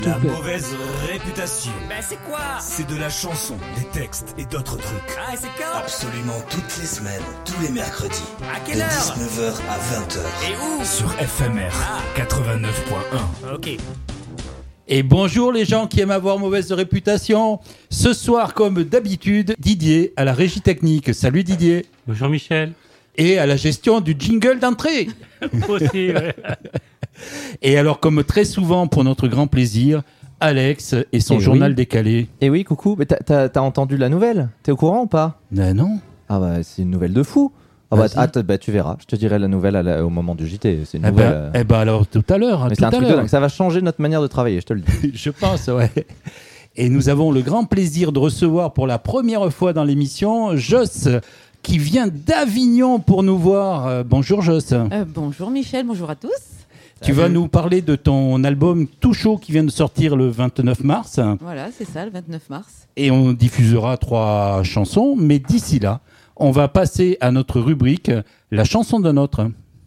La mauvaise réputation. C'est quoi? C'est de la chanson, des textes et d'autres trucs. Ah, c'est quand? Absolument toutes les semaines, tous les mercredis. À quelle de heure? 19h à 20h. Et où? Sur FMR 89.1. Ok. Et bonjour les gens qui aiment avoir mauvaise réputation. Ce soir, comme d'habitude, Didier à la régie technique. Salut Didier. Bonjour Michel. Et à la gestion du jingle d'entrée. Aussi, ouais. Et alors, comme très souvent, pour notre grand plaisir, Alex et son Et journal oui. décalé. Et oui, coucou, mais t'as entendu la nouvelle? T'es au courant ou pas? Non. Ah bah c'est une nouvelle de fou. Ah bah tu verras, je te dirai la nouvelle au moment du JT. C'est une nouvelle. Alors tout à l'heure. Mais tout c'est un à truc de l'heure. dingue. Ça va changer notre manière de travailler, je te le dis. Je pense, ouais. Et nous avons le grand plaisir de recevoir pour la première fois dans l'émission Joss, qui vient d'Avignon pour nous voir. Bonjour Joss. Bonjour Michel, bonjour à tous. Tu vas nous parler de ton album Tout Chaud qui vient de sortir le 29 mars. Voilà, c'est ça, le 29 mars. Et on diffusera 3 chansons. Mais d'ici là, on va passer à notre rubrique La chanson d'un autre.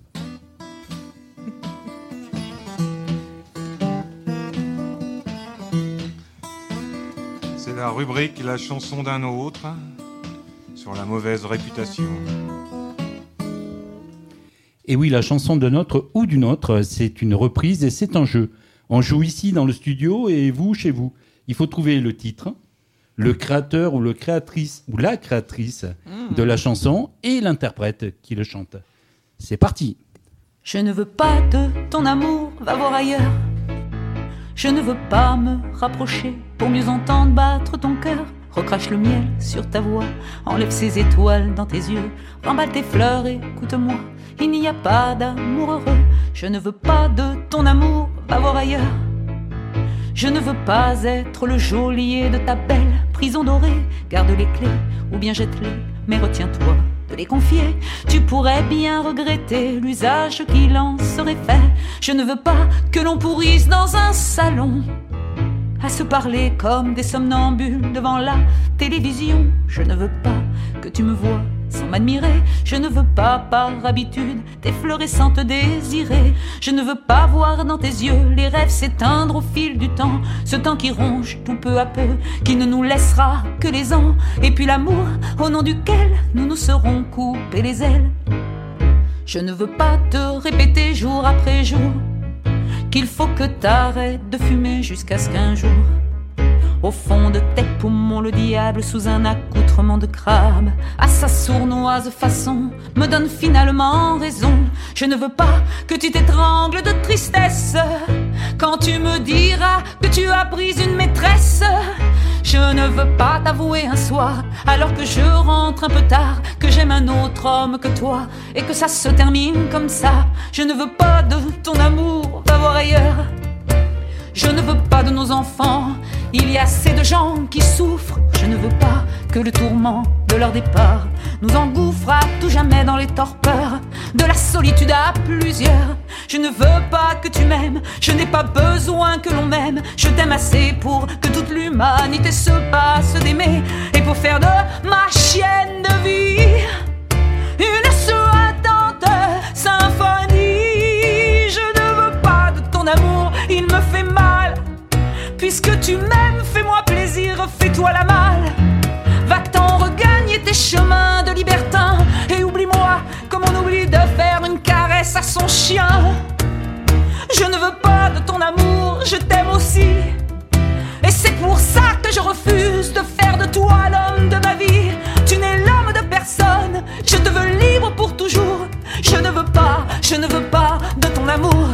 C'est la rubrique La chanson d'un autre sur la mauvaise réputation. Et oui, la chanson d'un autre ou d'une autre, c'est une reprise et c'est un jeu. On joue ici dans le studio et vous, chez vous. Il faut trouver le titre, le créateur ou la créatrice de la chanson et l'interprète qui le chante. C'est parti. Je ne veux pas de ton amour, va voir ailleurs. Je ne veux pas me rapprocher pour mieux entendre battre ton cœur. Recrache le miel sur ta voix, enlève ces étoiles dans tes yeux, remballe tes fleurs et écoute-moi, il n'y a pas d'amour heureux. Je ne veux pas de ton amour, va voir ailleurs. Je ne veux pas être le geôlier de ta belle prison dorée. Garde les clés ou bien jette-les, mais retiens-toi de les confier. Tu pourrais bien regretter l'usage qu'il en serait fait. Je ne veux pas que l'on pourrisse dans un salon à se parler comme des somnambules devant la télévision. Je ne veux pas que tu me vois sans m'admirer. Je ne veux pas par habitude t'effleurer sans te désirer. Je ne veux pas voir dans tes yeux les rêves s'éteindre au fil du temps. Ce temps qui ronge tout peu à peu, qui ne nous laissera que les ans. Et puis l'amour au nom duquel nous nous serons coupés les ailes. Je ne veux pas te répéter jour après jour qu'il faut que t'arrêtes de fumer jusqu'à ce qu'un jour, au fond de tes poumons, le diable sous un accoutrement de crabe, à sa sournoise façon, me donne finalement raison. Je ne veux pas que tu t'étrangles de tristesse quand tu me diras que tu as pris une maîtresse. Je ne veux pas t'avouer un soir, alors que je rentre un peu tard, que j'aime un autre homme que toi, et que ça se termine comme ça. Je ne veux pas de ton amour, va voir ailleurs. Je ne veux pas de nos enfants, il y a assez de gens qui souffrent. Je ne veux pas que le tourment de leur départ nous engouffre à tout jamais dans les torpeurs de la solitude à plusieurs. Je ne veux pas que tu m'aimes, je n'ai pas besoin que l'on m'aime. Je t'aime assez pour que toute l'humanité se passe d'aimer, et pour faire de ma chienne de vie une souhaitante symphonie. Je ne veux pas de ton amour, il me fait mal. Puisque tu m'aimes, fais-moi plaisir, fais-toi la malle. Va-t'en regagner tes chemins de libertin, et oublie-moi comme on oublie de faire une caresse à son chien. Je ne veux pas de ton amour, je t'aime aussi, et c'est pour ça que je refuse de faire de toi l'homme de ma vie. Tu n'es l'homme de personne, je te veux libre pour toujours. Je ne veux pas de ton amour.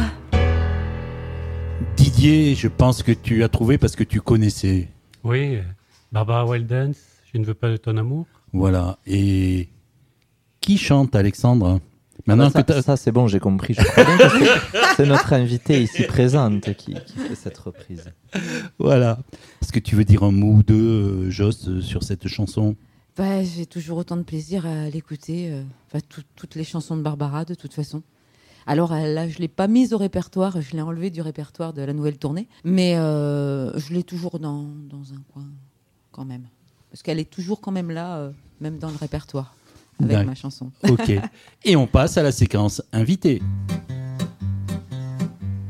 Didier, je pense que tu as trouvé parce que tu connaissais. Oui, Barbara Wildens, je ne veux pas de ton amour. Voilà. Et qui chante, Alexandre? Maintenant ça c'est bon, j'ai compris. Je crois bien que c'est notre invitée ici présente qui fait cette reprise. Voilà. Est-ce que tu veux dire un mot ou deux, Joss, sur cette chanson? J'ai toujours autant de plaisir à l'écouter. Toutes les chansons de Barbara, de toute façon. Alors là, je ne l'ai pas mise au répertoire, je l'ai enlevée du répertoire de la nouvelle tournée, mais je l'ai toujours dans un coin quand même. Parce qu'elle est toujours quand même là, même dans le répertoire, avec ma chanson. Ok. Et on passe à la séquence invitée.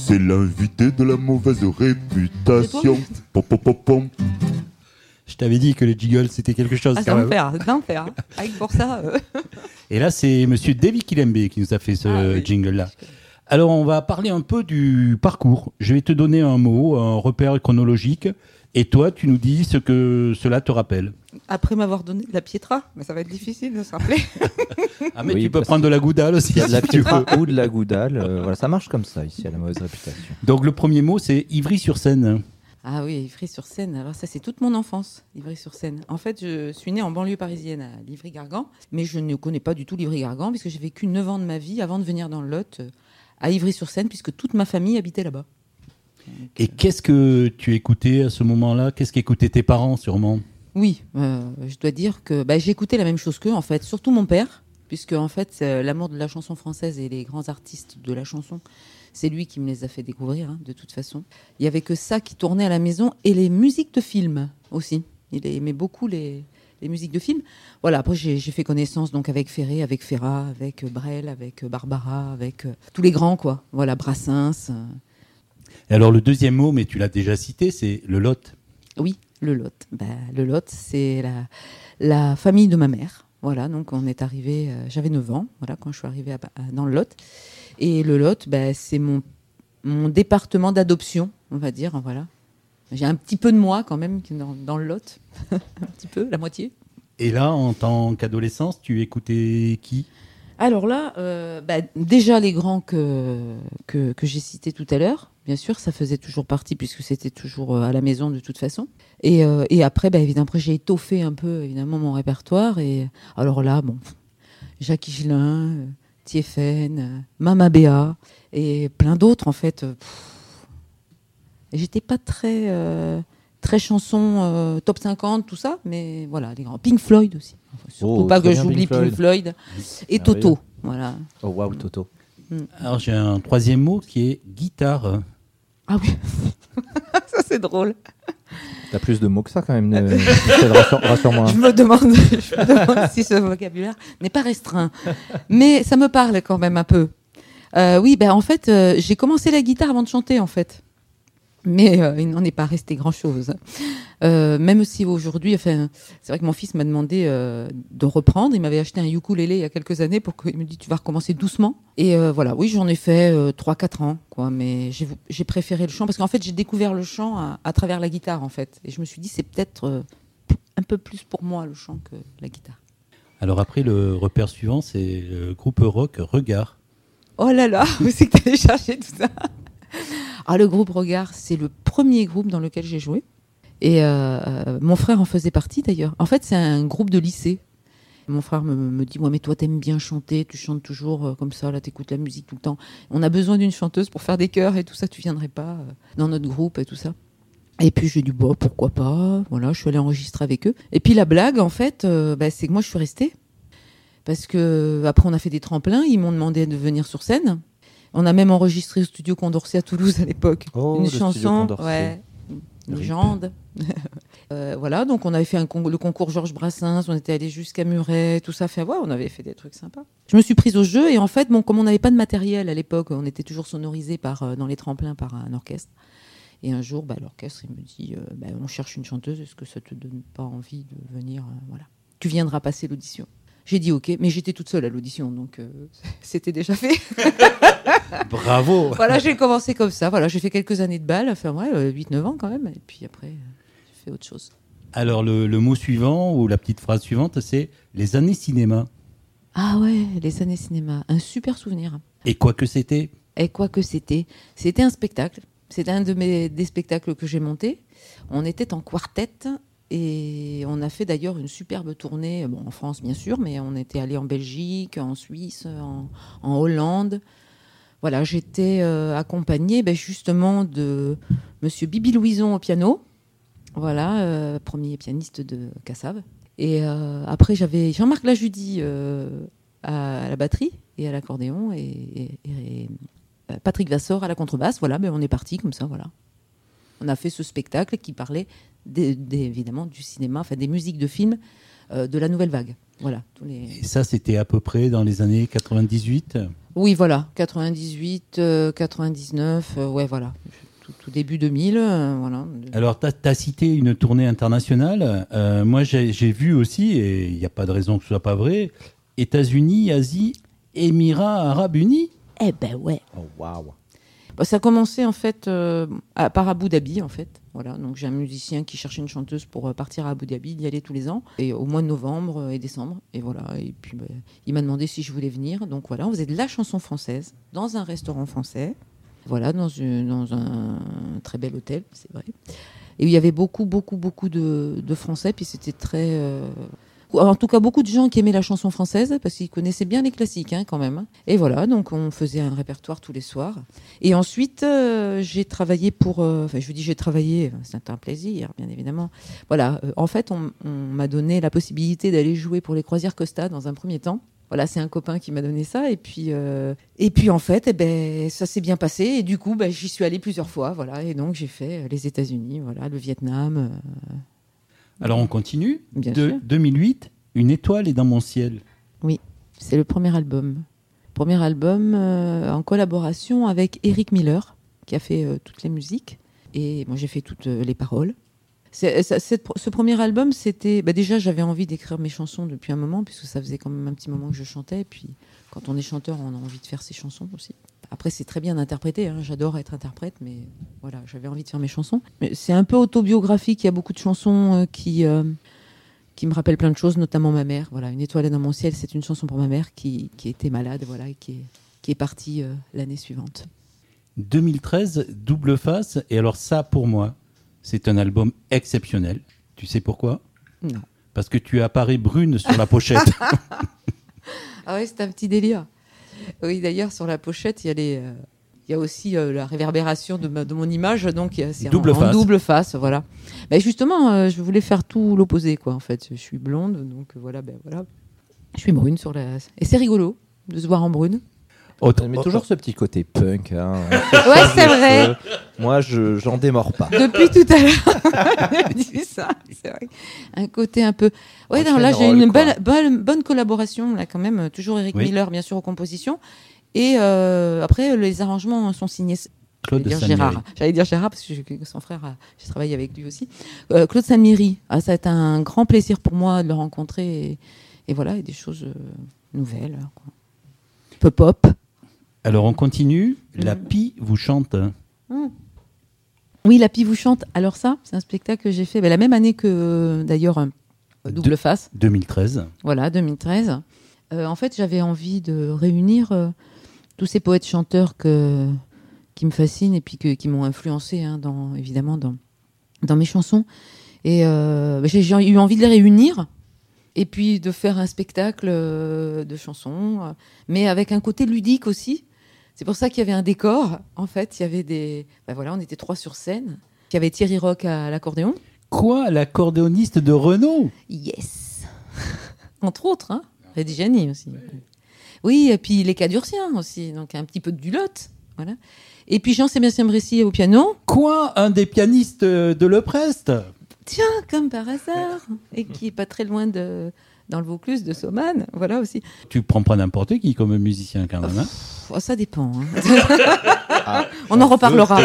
C'est l'invité de la mauvaise réputation. Pom, pom, pom, pom. Je t'avais dit que les jiggles, c'était quelque chose. Ah, c'est quand même. d'enfer. Avec pour ça. Et là, c'est monsieur David Kilembe qui nous a fait ce jingle-là. Alors, on va parler un peu du parcours. Je vais te donner un mot, un repère chronologique. Et toi, tu nous dis ce que cela te rappelle. Après m'avoir donné de la Pietra, mais ça va être difficile de se rappeler. Ah, mais tu peux prendre de la goudale aussi. Il y a de la si tu Pietra veux. ou de la goudale. Voilà, ça marche comme ça ici à la mauvaise réputation. Donc, le premier mot, c'est Ivry-sur-Seine. Ah oui, Ivry-sur-Seine. Alors ça, c'est toute mon enfance, Ivry-sur-Seine. En fait, je suis née en banlieue parisienne à Livry-Gargan, mais je ne connais pas du tout Livry-Gargan, puisque j'ai vécu 9 ans de ma vie avant de venir dans le Lot, à Ivry-sur-Seine, puisque toute ma famille habitait là-bas. Et qu'est-ce que tu écoutais à ce moment-là? Qu'est-ce qu'écoutaient tes parents, sûrement? Oui, je dois dire que j'ai écouté la même chose qu'eux, en fait, surtout mon père, puisque en fait, l'amour de la chanson française et les grands artistes de la chanson, c'est lui qui me les a fait découvrir, de toute façon. Il n'y avait que ça qui tournait à la maison, et les musiques de films aussi. Il aimait beaucoup les musiques de films. Voilà, après j'ai fait connaissance donc avec Ferré, avec Ferrat, avec Brel, avec Barbara, avec tous les grands, quoi. Voilà, Brassens. Et alors, le deuxième mot, mais tu l'as déjà cité, c'est le Lot. Oui, le Lot. Le Lot, c'est la famille de ma mère. Voilà, donc on est arrivé, j'avais 9 ans, voilà, quand je suis arrivée dans le Lot. Et le Lot, c'est mon département d'adoption, on va dire, voilà. J'ai un petit peu de moi quand même dans le Lot, un petit peu, la moitié. Et là, en tant qu'adolescence, tu écoutais qui? Alors là, déjà les grands que j'ai cités tout à l'heure, bien sûr, ça faisait toujours partie puisque c'était toujours à la maison de toute façon. Et après, évidemment, après, j'ai étoffé un peu évidemment mon répertoire. Et alors là, Jacques Higelin, Thiéphène, Mama Béa et plein d'autres en fait. Et j'étais pas très chanson top 50, tout ça, mais voilà, les grands. Pink Floyd aussi. Surtout pas que j'oublie Pink Floyd. Et Toto. Voilà. Oh waouh, Toto. Alors j'ai un troisième mot qui est guitare. Ah oui, ça c'est drôle. T'as plus de mots que ça quand même, rassure-moi. Je me demande si ce vocabulaire n'est pas restreint. Mais ça me parle quand même un peu. Oui, en fait, j'ai commencé la guitare avant de chanter en fait. Mais il n'en est pas resté grand-chose. Même si aujourd'hui, c'est vrai que mon fils m'a demandé de reprendre. Il m'avait acheté un ukulélé il y a quelques années pour qu'il me dise tu vas recommencer doucement. Et voilà, oui, j'en ai fait 3-4 ans, quoi. Mais j'ai préféré le chant parce qu'en fait, j'ai découvert le chant à travers la guitare, en fait. Et je me suis dit c'est peut-être un peu plus pour moi le chant que la guitare. Alors après, le repère suivant, c'est le groupe rock Regard. Oh là là, où c'est que tu allais chercher tout ça? Ah, le groupe Regard, c'est le premier groupe dans lequel j'ai joué. Et mon frère en faisait partie d'ailleurs. En fait, c'est un groupe de lycée. Mon frère me dit ouais, mais toi, t'aimes bien chanter, tu chantes toujours comme ça, là, t'écoutes la musique tout le temps. On a besoin d'une chanteuse pour faire des chœurs et tout ça, tu viendrais pas dans notre groupe et tout ça. Et puis j'ai dit pourquoi pas. Voilà, je suis allée enregistrer avec eux. Et puis la blague, en fait, c'est que moi, je suis restée. Parce que après, on a fait des tremplins, ils m'ont demandé de venir sur scène. On a même enregistré au studio Condorcet à Toulouse à l'époque. Une chanson, une légende. Voilà, donc on avait fait le concours Georges Brassens, on était allé jusqu'à Muret, tout ça. On avait fait des trucs sympas. Je me suis prise au jeu et en fait, comme on n'avait pas de matériel à l'époque, on était toujours sonorisé dans les tremplins par un orchestre. Et un jour, l'orchestre il me dit on cherche une chanteuse, est-ce que ça te donne pas envie de venir voilà. Tu viendras passer l'audition. J'ai dit ok, mais j'étais toute seule à l'audition, donc c'était déjà fait. Bravo. Voilà, j'ai commencé comme ça. Voilà, j'ai fait quelques années de bal, 8-9 ans quand même, et puis après, j'ai fait autre chose. Alors le mot suivant, ou la petite phrase suivante, c'est les années cinéma. Ah ouais, les années cinéma, un super souvenir. Et quoi que c'était? C'était un spectacle. C'était un des spectacles que j'ai monté. On était en quartet. Et on a fait d'ailleurs une superbe tournée, en France bien sûr, mais on était allé en Belgique, en Suisse, en Hollande. Voilà, j'étais accompagnée justement de Monsieur Bibi Louison au piano, voilà, premier pianiste de Cassave. Et après j'avais Jean-Marc Lajudy à la batterie et à l'accordéon et Patrick Vassor à la contrebasse. Voilà, on est parti comme ça, voilà. On a fait ce spectacle qui parlait évidemment du cinéma, des musiques de films de la nouvelle vague. Voilà. Et ça, c'était à peu près dans les années 98 ? Oui, voilà, 98, 99, ouais, voilà. Tout début 2000, voilà. Alors, tu as cité une tournée internationale. Moi, j'ai vu aussi, et il n'y a pas de raison que ce soit pas vrai, États-Unis, Asie, Émirats Arabes Unis. Eh ben ouais. Oh, waouh. Ça a commencé en fait par Abu Dhabi en fait. Voilà, donc j'ai un musicien qui cherchait une chanteuse pour partir à Abu Dhabi, il y allait tous les ans, et au mois de novembre et décembre, et voilà. Et puis il m'a demandé si je voulais venir, donc voilà, on faisait de la chanson française dans un restaurant français, voilà, dans un très bel hôtel, c'est vrai. Et il y avait beaucoup de Français, puis c'était très en tout cas, beaucoup de gens qui aimaient la chanson française parce qu'ils connaissaient bien les classiques, hein, quand même. Et voilà, donc on faisait un répertoire tous les soirs. Et ensuite, j'ai travaillé pour... Enfin, je vous dis j'ai travaillé, c'est un plaisir, bien évidemment. Voilà, en fait, on m'a donné la possibilité d'aller jouer pour les Croisières Costa dans un premier temps. Voilà, c'est un copain qui m'a donné ça. Et puis en fait, ça s'est bien passé. Et du coup, j'y suis allée plusieurs fois. Voilà, et donc, j'ai fait les États-Unis, voilà, le Vietnam... Alors on continue. Bien sûr. 2008, Une étoile est dans mon ciel. Oui, c'est le premier album. Premier album en collaboration avec Eric Miller, qui a fait toutes les musiques. Et moi, j'ai fait toutes les paroles. Ce premier album, c'était... déjà, j'avais envie d'écrire mes chansons depuis un moment, puisque ça faisait quand même un petit moment que je chantais. Et puis, quand on est chanteur, on a envie de faire ses chansons aussi. Après, c'est très bien d'interpréter, hein. J'adore être interprète, mais voilà, j'avais envie de faire mes chansons. Mais c'est un peu autobiographique, il y a beaucoup de chansons qui me rappellent plein de choses, notamment ma mère. Voilà, Une étoile est dans mon ciel, c'est une chanson pour ma mère qui était malade, voilà, et qui est partie l'année suivante. 2013, Double Face, et alors ça, pour moi, c'est un album exceptionnel. Tu sais pourquoi ? Non. Parce que tu apparais brune sur la pochette. Ah oui, c'est un petit délire. Oui, d'ailleurs, sur la pochette, il y a aussi la réverbération de mon image, donc c'est en double face, voilà. Justement, je voulais faire tout l'opposé, quoi. En fait, je suis blonde, donc voilà, voilà. Je suis brune et c'est rigolo de se voir en brune. Mais toujours ce petit côté punk. Hein. Ouais, c'est vrai. Moi, j'en démords pas. Depuis tout à l'heure, je dis ça. C'est vrai. Un côté un peu. Ouais, non, là, j'ai une bonne collaboration, là, quand même. Toujours Eric Miller, bien sûr, aux compositions. Et après, les arrangements sont signés. J'allais dire Gérard, parce que son frère, j'ai travaillé avec lui aussi. Claude Sanmieri. Ah, ça a été un grand plaisir pour moi de le rencontrer. Et voilà, et des choses nouvelles. Quoi. Un peu pop. Alors, on continue. La Pie vous chante. Oui, La Pie vous chante. Alors ça, c'est un spectacle que j'ai fait la même année que, d'ailleurs, Double Face. 2013. Voilà, 2013. En fait, j'avais envie de réunir tous ces poètes-chanteurs qui me fascinent et puis qui m'ont influencé, hein, évidemment, dans mes chansons. Et j'ai eu envie de les réunir et puis de faire un spectacle de chansons, mais avec un côté ludique aussi. C'est pour ça qu'il y avait un décor. En fait, il y avait on était 3 sur scène. Il y avait Thierry Roch à l'accordéon. Quoi, l'accordéoniste de Renaud ? Yes. Entre autres, hein. Redigiani aussi. Oui, et puis les Cadurciens aussi, donc un petit peu de Dulotte. Voilà. Et puis Jean-Sébastien Bressy au piano. Quoi, un des pianistes de Leprest ? Tiens, comme par hasard. Et qui est pas très loin dans le Vaucluse de Sauman, voilà aussi. Tu prends pas n'importe qui comme musicien quand même, hein ? Ça dépend. Hein. On en reparlera.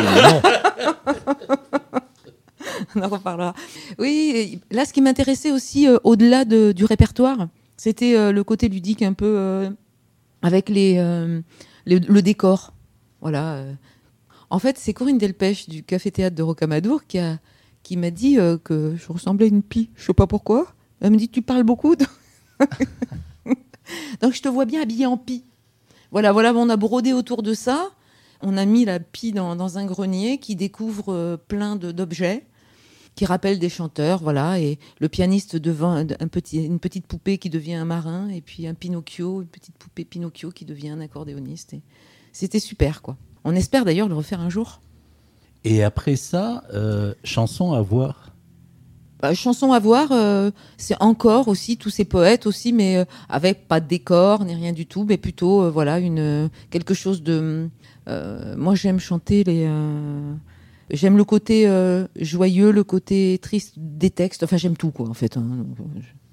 On en reparlera. Oui, là, ce qui m'intéressait aussi, au-delà du répertoire, c'était le côté ludique un peu avec le décor. Voilà. En fait, c'est Corinne Delpech du Café-Théâtre de Rocamadour qui m'a dit que je ressemblais à une pie. Je sais pas pourquoi. Elle me dit, tu parles beaucoup. Donc, je te vois bien habillée en pie. Voilà, on a brodé autour de ça. On a mis la pie dans un grenier qui découvre plein d'objets qui rappellent des chanteurs, voilà. Et le pianiste devant une petite poupée qui devient un marin, et puis une petite poupée Pinocchio qui devient un accordéoniste. Et c'était super, quoi. On espère d'ailleurs le refaire un jour. Et après ça, chanson à voir. Chanson à voir, c'est encore aussi tous ces poètes aussi, mais avec pas de décor ni rien du tout, mais plutôt quelque chose de. Moi, j'aime chanter j'aime le côté joyeux, le côté triste des textes. Enfin, j'aime tout, quoi, en fait. Hein.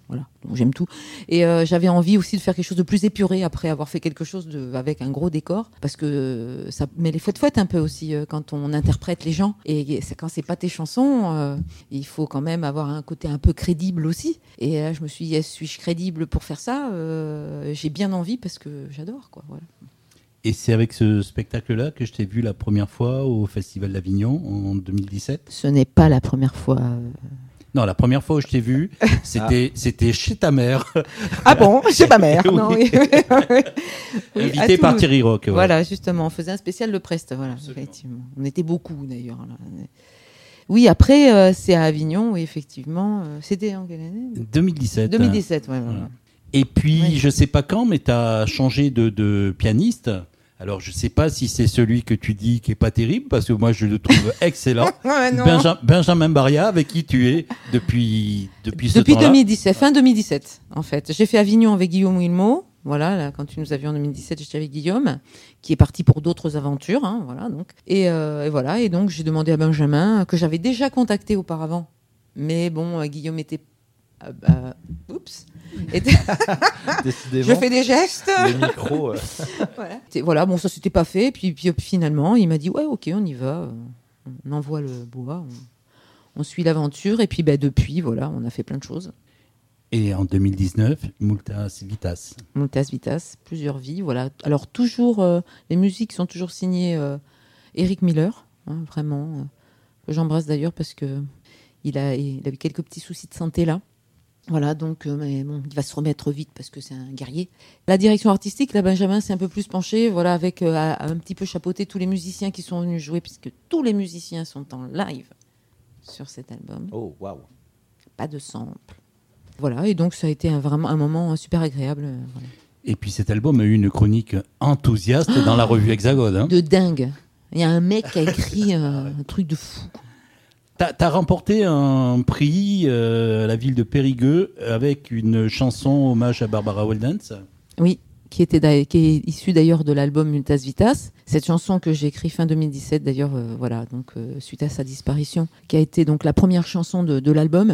Voilà, donc j'aime tout. Et j'avais envie aussi de faire quelque chose de plus épuré après avoir fait quelque chose avec un gros décor, parce que ça met les fouettes un peu aussi quand on interprète les gens. Et quand c'est pas tes chansons, il faut quand même avoir un côté un peu crédible aussi. Et là, je me suis dit, suis-je crédible pour faire ça? J'ai bien envie parce que j'adore, quoi. Voilà. Et c'est avec ce spectacle-là que je t'ai vu la première fois au Festival d'Avignon en 2017? Ce n'est pas la première fois. Non, la première fois où je t'ai vu, c'était chez ta mère. Ah bon, chez ma mère. Oui. Non, oui. Oui, Invité par Thierry Rock. Ouais. Voilà, justement, on faisait un spécial de Prest. Voilà, effectivement. On était beaucoup d'ailleurs. Là. Oui, après, c'est à Avignon, oui, effectivement. C'était en quelle année? 2017. 2017, ouais. Voilà. Et puis, je sais pas quand, mais tu as changé de pianiste. Alors, je sais pas si c'est celui que tu dis qui est pas terrible, parce que moi, je le trouve excellent. Ouais, non. Benjamin Baria, avec qui tu es depuis ce temps-là. Depuis 2017, fin 2017, en fait. J'ai fait Avignon avec Guillaume Wilmot. Voilà, là, quand tu nous as vus en 2017, j'étais avec Guillaume, qui est parti pour d'autres aventures. Hein, voilà, donc. Et voilà, et donc j'ai demandé à Benjamin, que j'avais déjà contacté auparavant. Mais bon, Guillaume était... oups. Je fais des gestes. Le micro. Voilà, bon, ça s'était pas fait. Puis finalement, il m'a dit ouais, ok, on y va. On envoie le bois, on suit l'aventure. Et puis depuis, voilà, on a fait plein de choses. Et en 2019, Multas Vitas. Multas Vitas, plusieurs vies, voilà. Alors toujours, les musiques sont toujours signées Eric Miller, hein, vraiment. Que j'embrasse d'ailleurs parce que il a eu quelques petits soucis de santé là. Voilà, donc mais bon, il va se remettre vite parce que c'est un guerrier. La direction artistique, là, Benjamin s'est un peu plus penché, voilà, avec un petit peu chapeauté tous les musiciens qui sont venus jouer, puisque tous les musiciens sont en live sur cet album. Oh, waouh. Pas de sample. Voilà, et donc ça a été vraiment un moment super agréable. Voilà. Et puis cet album a eu une chronique enthousiaste dans la revue Hexagone. Hein. De dingue. Il y a un mec qui a écrit un truc de fou. T'as remporté un prix à la ville de Périgueux avec une chanson hommage à Barbara Weldens. Oui, qui est issue d'ailleurs de l'album Multas Vitas. Cette chanson que j'ai écrite fin 2017 d'ailleurs, voilà, donc suite à sa disparition, qui a été donc la première chanson de l'album.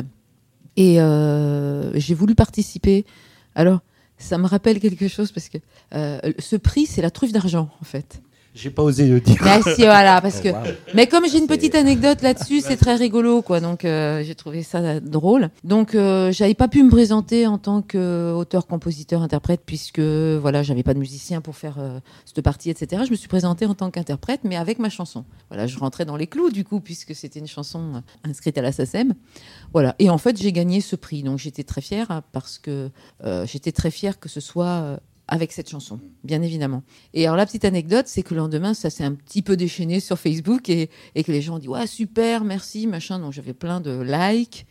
Et j'ai voulu participer. Alors, ça me rappelle quelque chose parce que ce prix, c'est la truffe d'argent en fait. J'ai pas osé le dire. Mais si, voilà, parce que. Mais comme j'ai une petite anecdote là-dessus, c'est très rigolo, quoi. Donc, j'ai trouvé ça drôle. Donc, j'avais pas pu me présenter en tant qu'auteur, compositeur, interprète, puisque voilà, j'avais pas de musicien pour faire cette partie, etc. Je me suis présentée en tant qu'interprète, mais avec ma chanson. Voilà, je rentrais dans les clous du coup, puisque c'était une chanson inscrite à la SACEM. Voilà. Et en fait, j'ai gagné ce prix. Donc, j'étais très fière parce que j'étais très fière que ce soit. Avec cette chanson, bien évidemment. Et alors la petite anecdote, c'est que le lendemain, ça s'est un petit peu déchaîné sur Facebook et que les gens ont dit « Ouais, super, merci, machin ». Donc j'avais plein de likes.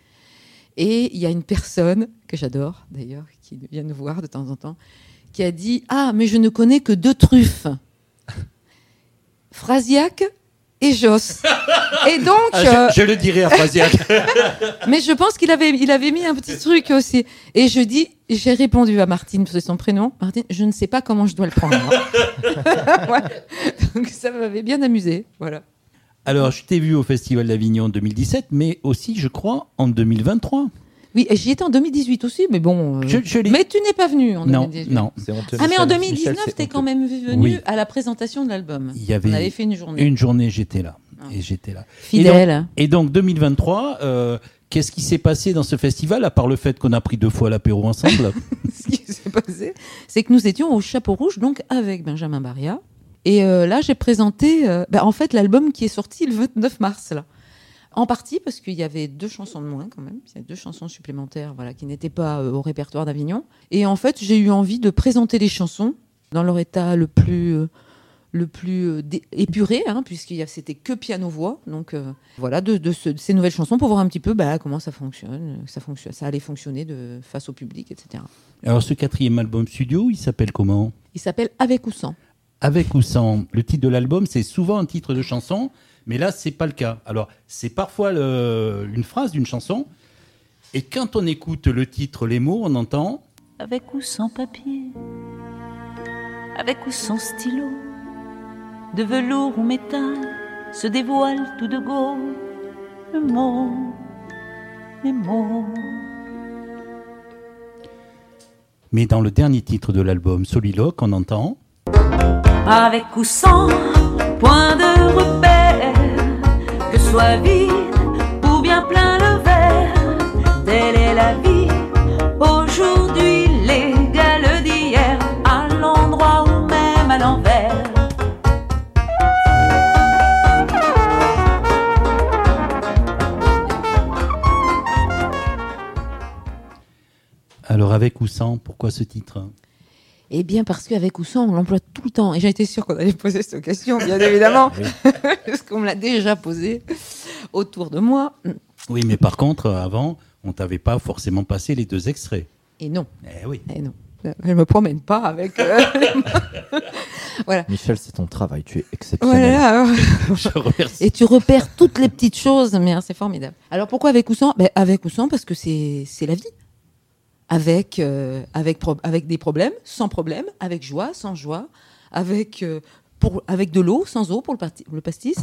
Et il y a une personne, que j'adore d'ailleurs, qui vient nous voir de temps en temps, qui a dit « Ah, mais je ne connais que 2 truffes. Phrasiac et Joss. » Et donc... je le dirai à Phrasiac. Mais je pense qu'il avait mis un petit truc aussi. Et j'ai répondu à Martine, c'est son prénom. Martine, je ne sais pas comment je dois le prendre. Voilà. Donc ça m'avait bien amusé. Voilà. Alors, je t'ai vu au Festival d'Avignon en 2017, mais aussi, je crois, en 2023. Oui, j'y étais en 2018 aussi, mais bon... mais tu n'es pas venu en 2018. Non. Ah, mais en 2019, t'es quand même venu à la présentation de l'album. On avait fait une journée. Une journée, j'étais là. Et j'étais là. Fidèle. Et donc 2023, qu'est-ce qui s'est passé dans ce festival, à part le fait qu'on a pris 2 fois l'apéro ensemble? Ce qui s'est passé, c'est que nous étions au Chapeau Rouge, donc avec Benjamin Baria. Et là, j'ai présenté en fait l'album qui est sorti le 29 mars. Là. En partie parce qu'il y avait 2 chansons de moins quand même. Il y a 2 chansons supplémentaires voilà, qui n'étaient pas au répertoire d'Avignon. Et en fait, j'ai eu envie de présenter les chansons dans leur état le plus épuré, hein, c'était que piano-voix. Donc voilà, de ces nouvelles chansons pour voir un petit peu comment ça fonctionne, ça allait fonctionner face au public, etc. Alors ce 4e album studio, il s'appelle comment? Il s'appelle Avec ou sans. Avec ou sans. Le titre de l'album, c'est souvent un titre de chanson, mais là, c'est pas le cas. Alors, c'est parfois une phrase d'une chanson, et quand on écoute le titre, les mots, on entend... Avec ou sans papier, avec ou sans stylo, de velours ou métal, se dévoile tout de go les mots. Mais dans le dernier titre de l'album, Soliloque, on entend... Avec ou sans point de repère, que soit vide ou bien plein le verre, telle est la vie, aujourd'hui l'égale d'hier, à l'endroit ou même à l'envers. Alors avec ou sans, pourquoi ce titre ? Eh bien, parce qu'avec ou sans, on l'emploie tout le temps. Et j'ai été sûre qu'on allait poser cette question, bien évidemment, parce qu'on me l'a déjà posée autour de moi. Oui, mais par contre, avant, on t'avait pas forcément passé les 2 extraits. Et non. Eh oui. Et non. Je me promène pas avec... Voilà. Michel, c'est ton travail, tu es exceptionnel. Voilà. Je remercie. Et tu repères toutes les petites choses, mais c'est formidable. Alors pourquoi avec ou sans ? Avec ou sans, parce que c'est la vie. Avec des problèmes, sans problème, avec joie, sans joie, avec de l'eau, sans eau pour le pastis.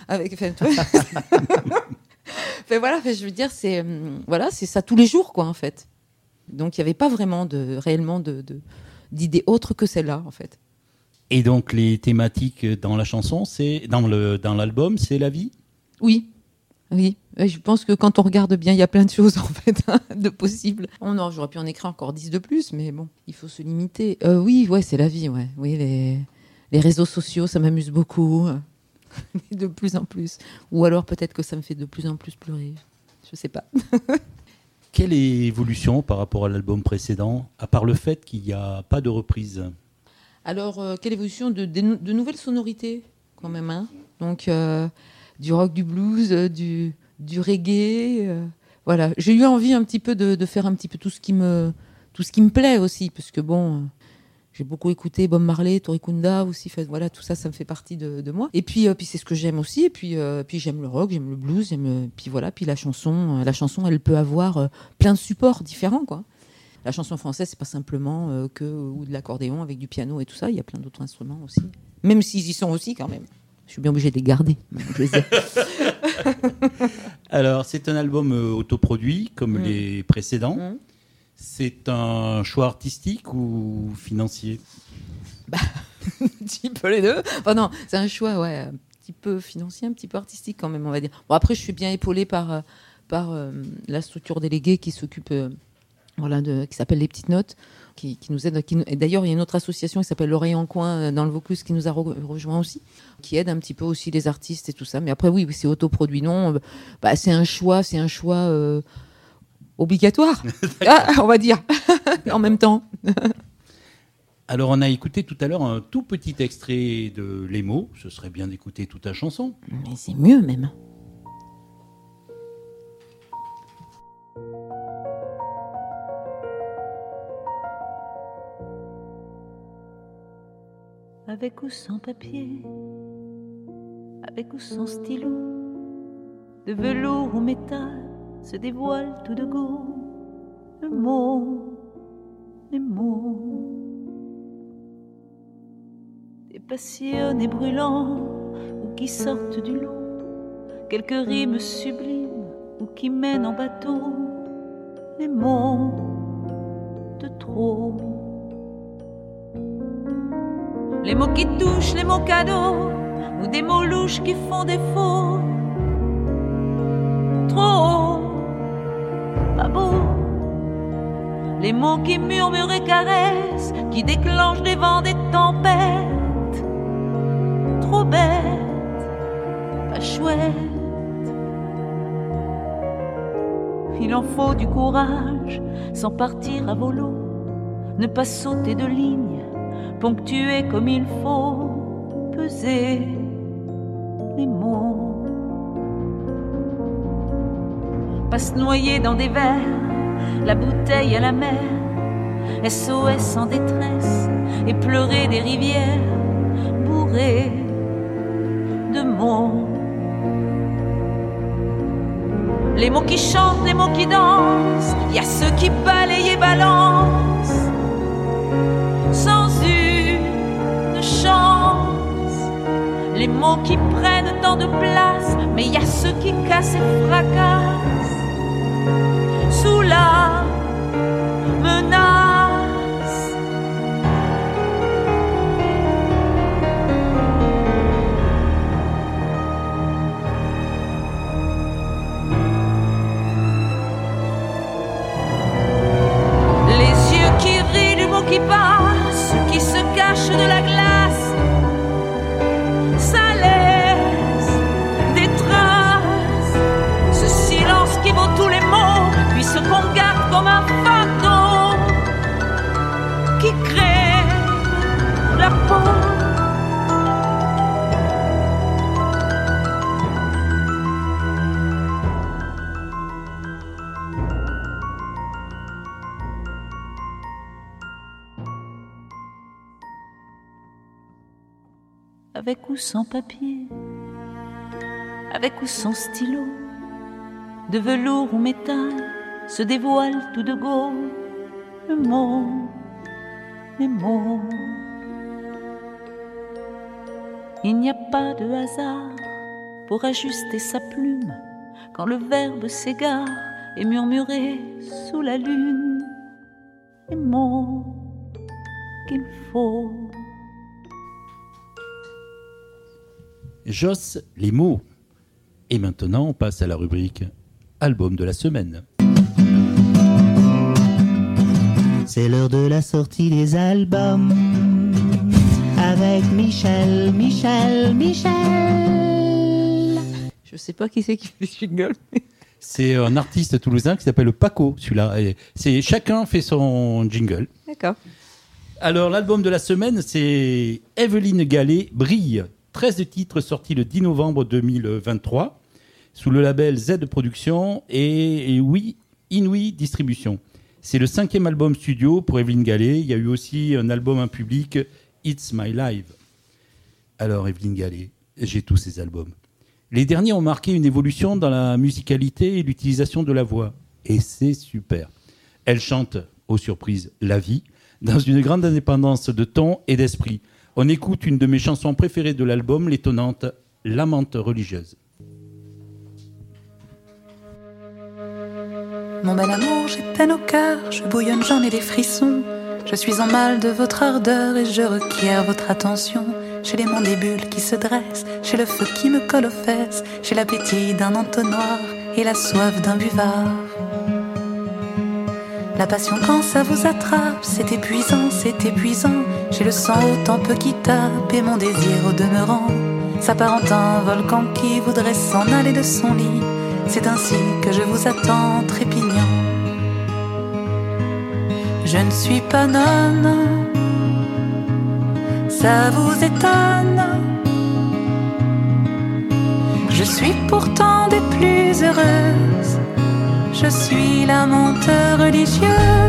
Je veux dire, c'est ça tous les jours, quoi, en fait. Donc il n'y avait pas vraiment réellement d'idées autres que celle-là, en fait. Et donc les thématiques dans la chanson, c'est dans l'album, c'est la vie ? Oui. Oui, je pense que quand on regarde bien, il y a plein de choses en fait de possibles. J'aurais pu en écrire encore 10 de plus, mais bon, il faut se limiter. Oui, c'est la vie, ouais. Oui, les réseaux sociaux, ça m'amuse beaucoup, de plus en plus. Ou alors peut-être que ça me fait de plus en plus pleurer, je sais pas. Quelle est l'évolution par rapport à l'album précédent, à part le fait qu'il n'y a pas de reprise ? Alors, quelle évolution de nouvelles sonorités, quand même, hein. Donc... du rock, du blues, du reggae. Voilà. J'ai eu envie un petit peu de faire un petit peu tout ce qui me plaît aussi, parce que bon, j'ai beaucoup écouté Bob Marley, Tori Kunda aussi. Voilà, tout ça, ça me fait partie de moi. Et puis c'est ce que j'aime aussi. Et puis j'aime le rock, j'aime le blues, puis la chanson, elle peut avoir plein de supports différents, quoi. La chanson française, c'est pas simplement ou de l'accordéon avec du piano et tout ça. Il y a plein d'autres instruments aussi. Même s'ils y sont aussi, quand même. Je suis bien obligée de les garder. Je les ai. Alors, c'est un album autoproduit, comme les précédents. C'est un choix artistique ou financier ? Un petit peu les deux. Enfin non, c'est un choix, un petit peu financier, un petit peu artistique quand même, on va dire. Bon, après, je suis bien épaulée par la structure déléguée qui s'occupe... qui s'appelle Les Petites Notes, qui nous aide. Et d'ailleurs, il y a une autre association qui s'appelle L'Oreille en Coin dans le Vaucluse qui nous a rejoint aussi, qui aide un petit peu aussi les artistes et tout ça. Mais après, oui, c'est autoproduit. Non, c'est un choix obligatoire, on va dire, en même temps. Alors, on a écouté tout à l'heure un tout petit extrait de Les mots. Ce serait bien d'écouter toute la chanson. Mais c'est mieux même. Avec ou sans papier, avec ou sans stylo, de velours ou métal, se dévoile tout de go le mot, les mots. Des passionnés brûlants ou qui sortent du lot, quelques rimes sublimes ou qui mènent en bateau, les mots de trop. Les mots qui touchent, les mots cadeaux, ou des mots louches qui font défaut. Trop, pas beau. Les mots qui murmurent et caressent, qui déclenchent des vents, des tempêtes. Trop bête, pas chouette. Il en faut du courage, sans partir à volo, ne pas sauter de ligne, ponctuer comme il faut, peser les mots. Pas se noyer dans des verres, la bouteille à la mer, SOS en détresse, et pleurer des rivières bourrées de mots. Les mots qui chantent, les mots qui dansent, y a ceux qui balayent et balancent sans une chance. Les mots qui prennent tant de place, mais y a ceux qui cassent et fracassent sous la menace comme un fantôme qui crée la peau. Avec ou sans papier, avec ou sans stylo, de velours ou métal, se dévoile tout de go le mot, les mots. Il n'y a pas de hasard pour ajuster sa plume quand le verbe s'égare et murmuré sous la lune les mots qu'il faut. Joss, les mots. Et maintenant, on passe à la rubrique Album de la semaine. C'est l'heure de la sortie des albums avec Michel. Je sais pas qui c'est qui fait ce jingle. C'est un artiste toulousain qui s'appelle Paco, celui-là. Et chacun fait son jingle. D'accord. Alors, l'album de la semaine, c'est Evelyne Gallet, Brille. 13 titres sortis le 10 novembre 2023 sous le label Z Productions et oui, Inouï Distribution. C'est le 5e album studio pour Evelyne Gallet. Il y a eu aussi un album en public, It's My Life. Alors, Evelyne Gallet, j'ai tous ces albums. Les derniers ont marqué une évolution dans la musicalité et l'utilisation de la voix. Et c'est super. Elle chante, aux surprises, la vie, dans une grande indépendance de ton et d'esprit. On écoute une de mes chansons préférées de l'album, l'étonnante L'amante religieuse. Mon bel amour, j'ai peine au cœur, je bouillonne, j'en ai des frissons. Je suis en mal de votre ardeur et je requiers votre attention. J'ai les mandibulles qui se dressent, j'ai le feu qui me colle aux fesses, j'ai l'appétit d'un entonnoir et la soif d'un buvard. La passion quand ça vous attrape, c'est épuisant, j'ai le sang autant peu qui tape et mon désir au demeurant s'apparente à un volcan qui voudrait s'en aller de son lit. C'est ainsi que je vous attends trépignant. Je ne suis pas nonne, ça vous étonne. Je suis pourtant des plus heureuses, je suis l'amante religieuse.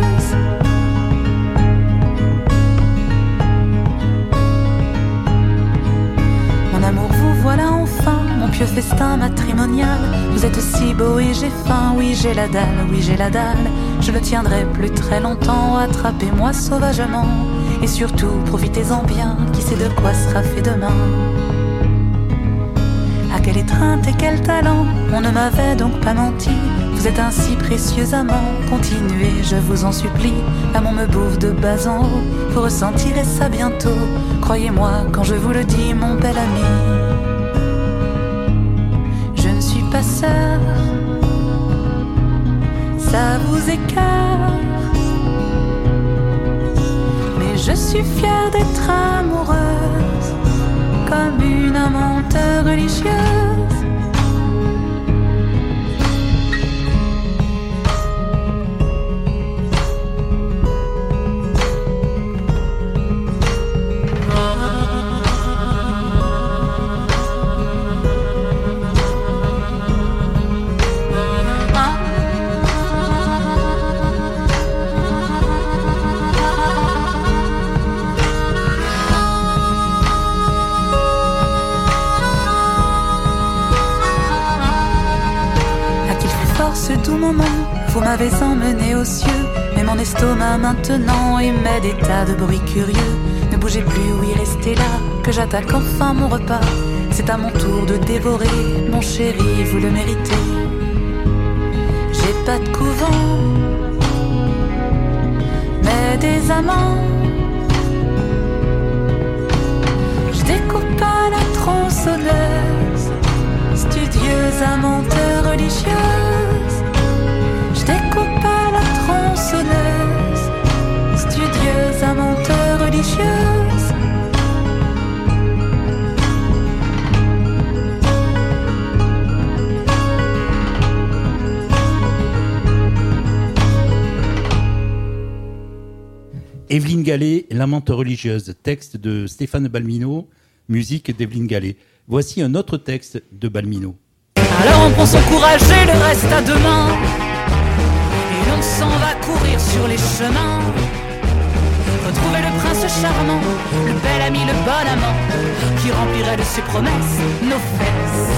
Mon amour, vous voilà enfin, mon pieux festin matrimonial. Vous êtes si beau et j'ai faim, oui j'ai la dalle, oui j'ai la dalle. Je ne tiendrai plus très longtemps, attrapez-moi sauvagement. Et surtout, profitez-en bien, qui sait de quoi sera fait demain. À quelle étreinte et quel talent, on ne m'avait donc pas menti. Vous êtes un si précieux amant, continuez, je vous en supplie. L'amour me bouffe de bas en haut, vous ressentirez ça bientôt. Croyez-moi quand je vous le dis, mon bel ami. Je ne suis pas sœur, ça vous écarte, mais je suis fière d'être amoureuse, comme une amante religieuse. Ce doux moment, vous m'avez emmené aux cieux, mais mon estomac maintenant émet des tas de bruits curieux. Ne bougez plus, oui, restez là, que j'attaque enfin mon repas. C'est à mon tour de dévorer, mon chéri, vous le méritez. J'ai pas de couvent, mais des amants. Je découpe à la tronçonneuse, studieuse amante religieuse. Je découpe à la tronçonneuse, studieuse amante religieuse. Evelyne Gallet, l'amante religieuse, texte de Stéphane Balmino, musique d'Evelyne Gallet. Voici un autre texte de Balmino. Alors on prend son courage et le reste à demain. Et on s'en va courir sur les chemins. Retrouver le prince charmant, le bel ami, le bon amant, qui remplirait de ses promesses nos fesses.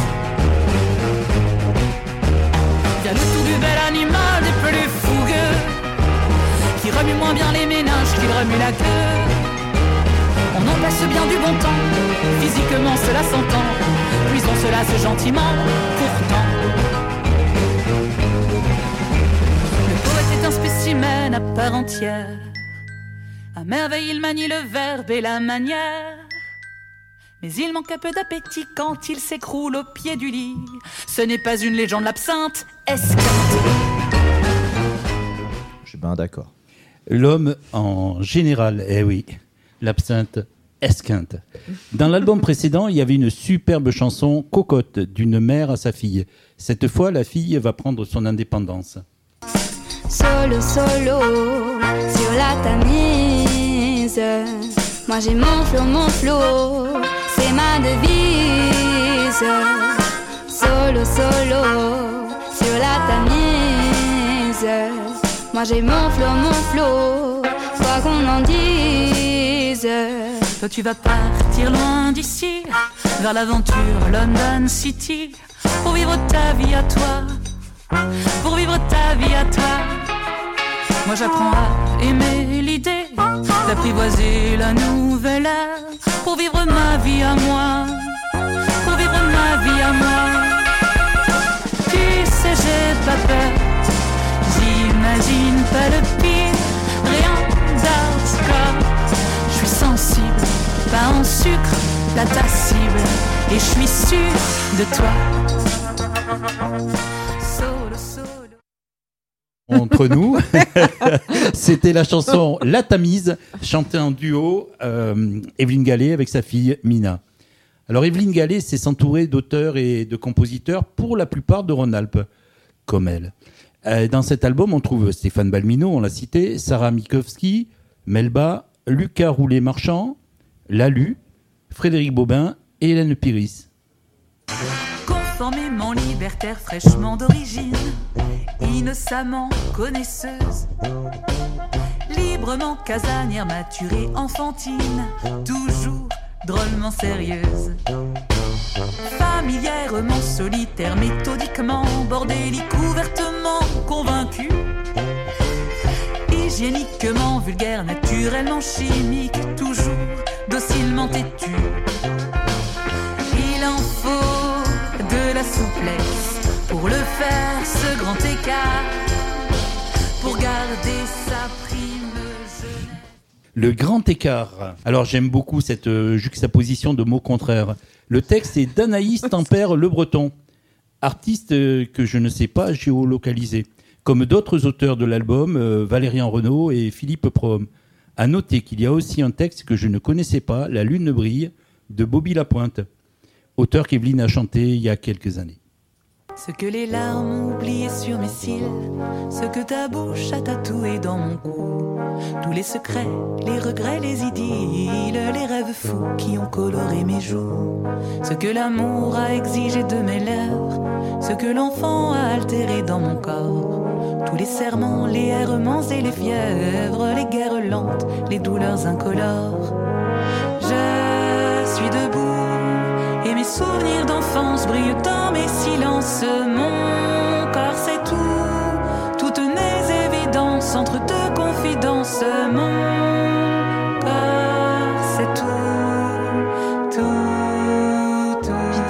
Y'a le tout du bel animal des plus fougueux, qui remue moins bien les méninges qu'il remue la queue. On en passe bien du bon temps, physiquement cela s'entend, puis on se lasse gentiment, pourtant. Le poète est un spécimen à part entière. À merveille il manie le verbe et la manière. Mais il manque un peu d'appétit quand il s'écroule au pied du lit. Ce n'est pas une légende, l'absinthe esquinte. Je suis bien d'accord. L'homme en général, eh oui, l'absinthe esquinte. Dans l'album précédent, il y avait une superbe chanson cocotte d'une mère à sa fille. Cette fois, la fille va prendre son indépendance. Solo, solo, sur la tamise. Moi j'ai mon flow, c'est ma devise. Solo, solo, sur la tamise. Moi j'ai mon flow, quoi qu'on en dise. Toi tu vas partir loin d'ici, vers l'aventure London City, pour vivre ta vie à toi, pour vivre ta vie à toi. Moi j'apprends à aimer l'idée d'apprivoiser la nouvelle ère, pour vivre ma vie à moi, pour vivre ma vie à moi. Tu sais j'ai pas peur, j'imagine pas le pire, rien d'hardcore. Je suis sensible, pas en sucre, la tasse cible, et je suis sûre de toi. Solo, solo. Entre nous, c'était la chanson La Tamise, chantée en duo, Evelyne Gallet avec sa fille Mina. Alors Evelyne Gallet s'est s'entourer d'auteurs et de compositeurs, pour la plupart de Rhône-Alpes, comme elle. Dans cet album, on trouve Stéphane Balmino, on l'a cité, Sarah Mikowski, Melba, Lucas Roulet-Marchand, Lalu, Frédéric Bobin et Hélène Piris. Conformément libertaire, fraîchement d'origine, innocemment connaisseuse, librement casanière, maturée, enfantine, toujours drôlement sérieuse, familièrement solitaire, méthodiquement bordélique, ouvertement convaincue, hygiéniquement vulgaire, naturellement chimique, toujours docilement têtue. Il en faut de la souplesse pour le faire, ce grand écart, pour garder sa prime jeunesse. Le grand écart. Alors j'aime beaucoup cette juxtaposition de mots contraires. Le texte est d'Anaïs Tempère Le Breton, artiste que je ne sais pas géolocaliser, comme d'autres auteurs de l'album, Valérian Renaud et Philippe Prohomme. À noter qu'il y a aussi un texte que je ne connaissais pas, La Lune brille, de Bobby Lapointe, auteur qu'Evelyne a chanté il y a quelques années. Ce que les larmes ont oublié sur mes cils, ce que ta bouche a tatoué dans mon cou, tous les secrets, les regrets, les idylles, les rêves fous qui ont coloré mes joues, ce que l'amour a exigé de mes lèvres, ce que l'enfant a altéré dans mon corps, tous les serments, les errements et les fièvres, les guerres lentes, les douleurs incolores. Je suis debout et mes souvenirs d'enfance brillent dans mes silences. Mon corps c'est tout, toutes mes évidences entre deux confidences. Mon corps c'est tout, tout.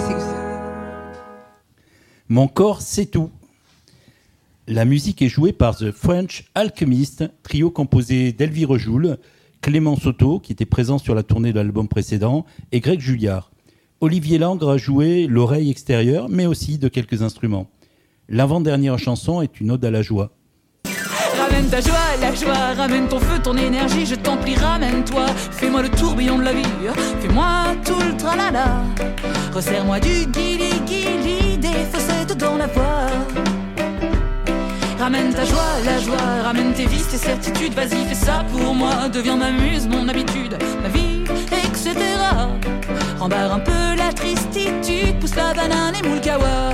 Mon corps c'est tout. La musique est jouée par The French Alchemist, trio composé d'Elvire Joule, Clément Soto, qui était présent sur la tournée de l'album précédent, et Greg Juliard. Olivier Langre a joué l'oreille extérieure, mais aussi de quelques instruments. L'avant-dernière chanson est une ode à la joie. Ramène ta joie, la joie, ramène ton feu, ton énergie, je t'en prie, ramène-toi. Fais-moi le tourbillon de la vie, fais-moi tout le tralala. Resserre-moi du guili-guili, des faussettes dans la voix. Ramène ta joie, la joie, ramène tes vices, tes certitudes. Vas-y, fais ça pour moi, deviens ma muse, mon habitude, ma vie, etc. Rembarre un peu la tristitude, pousse la banane et moule kawa.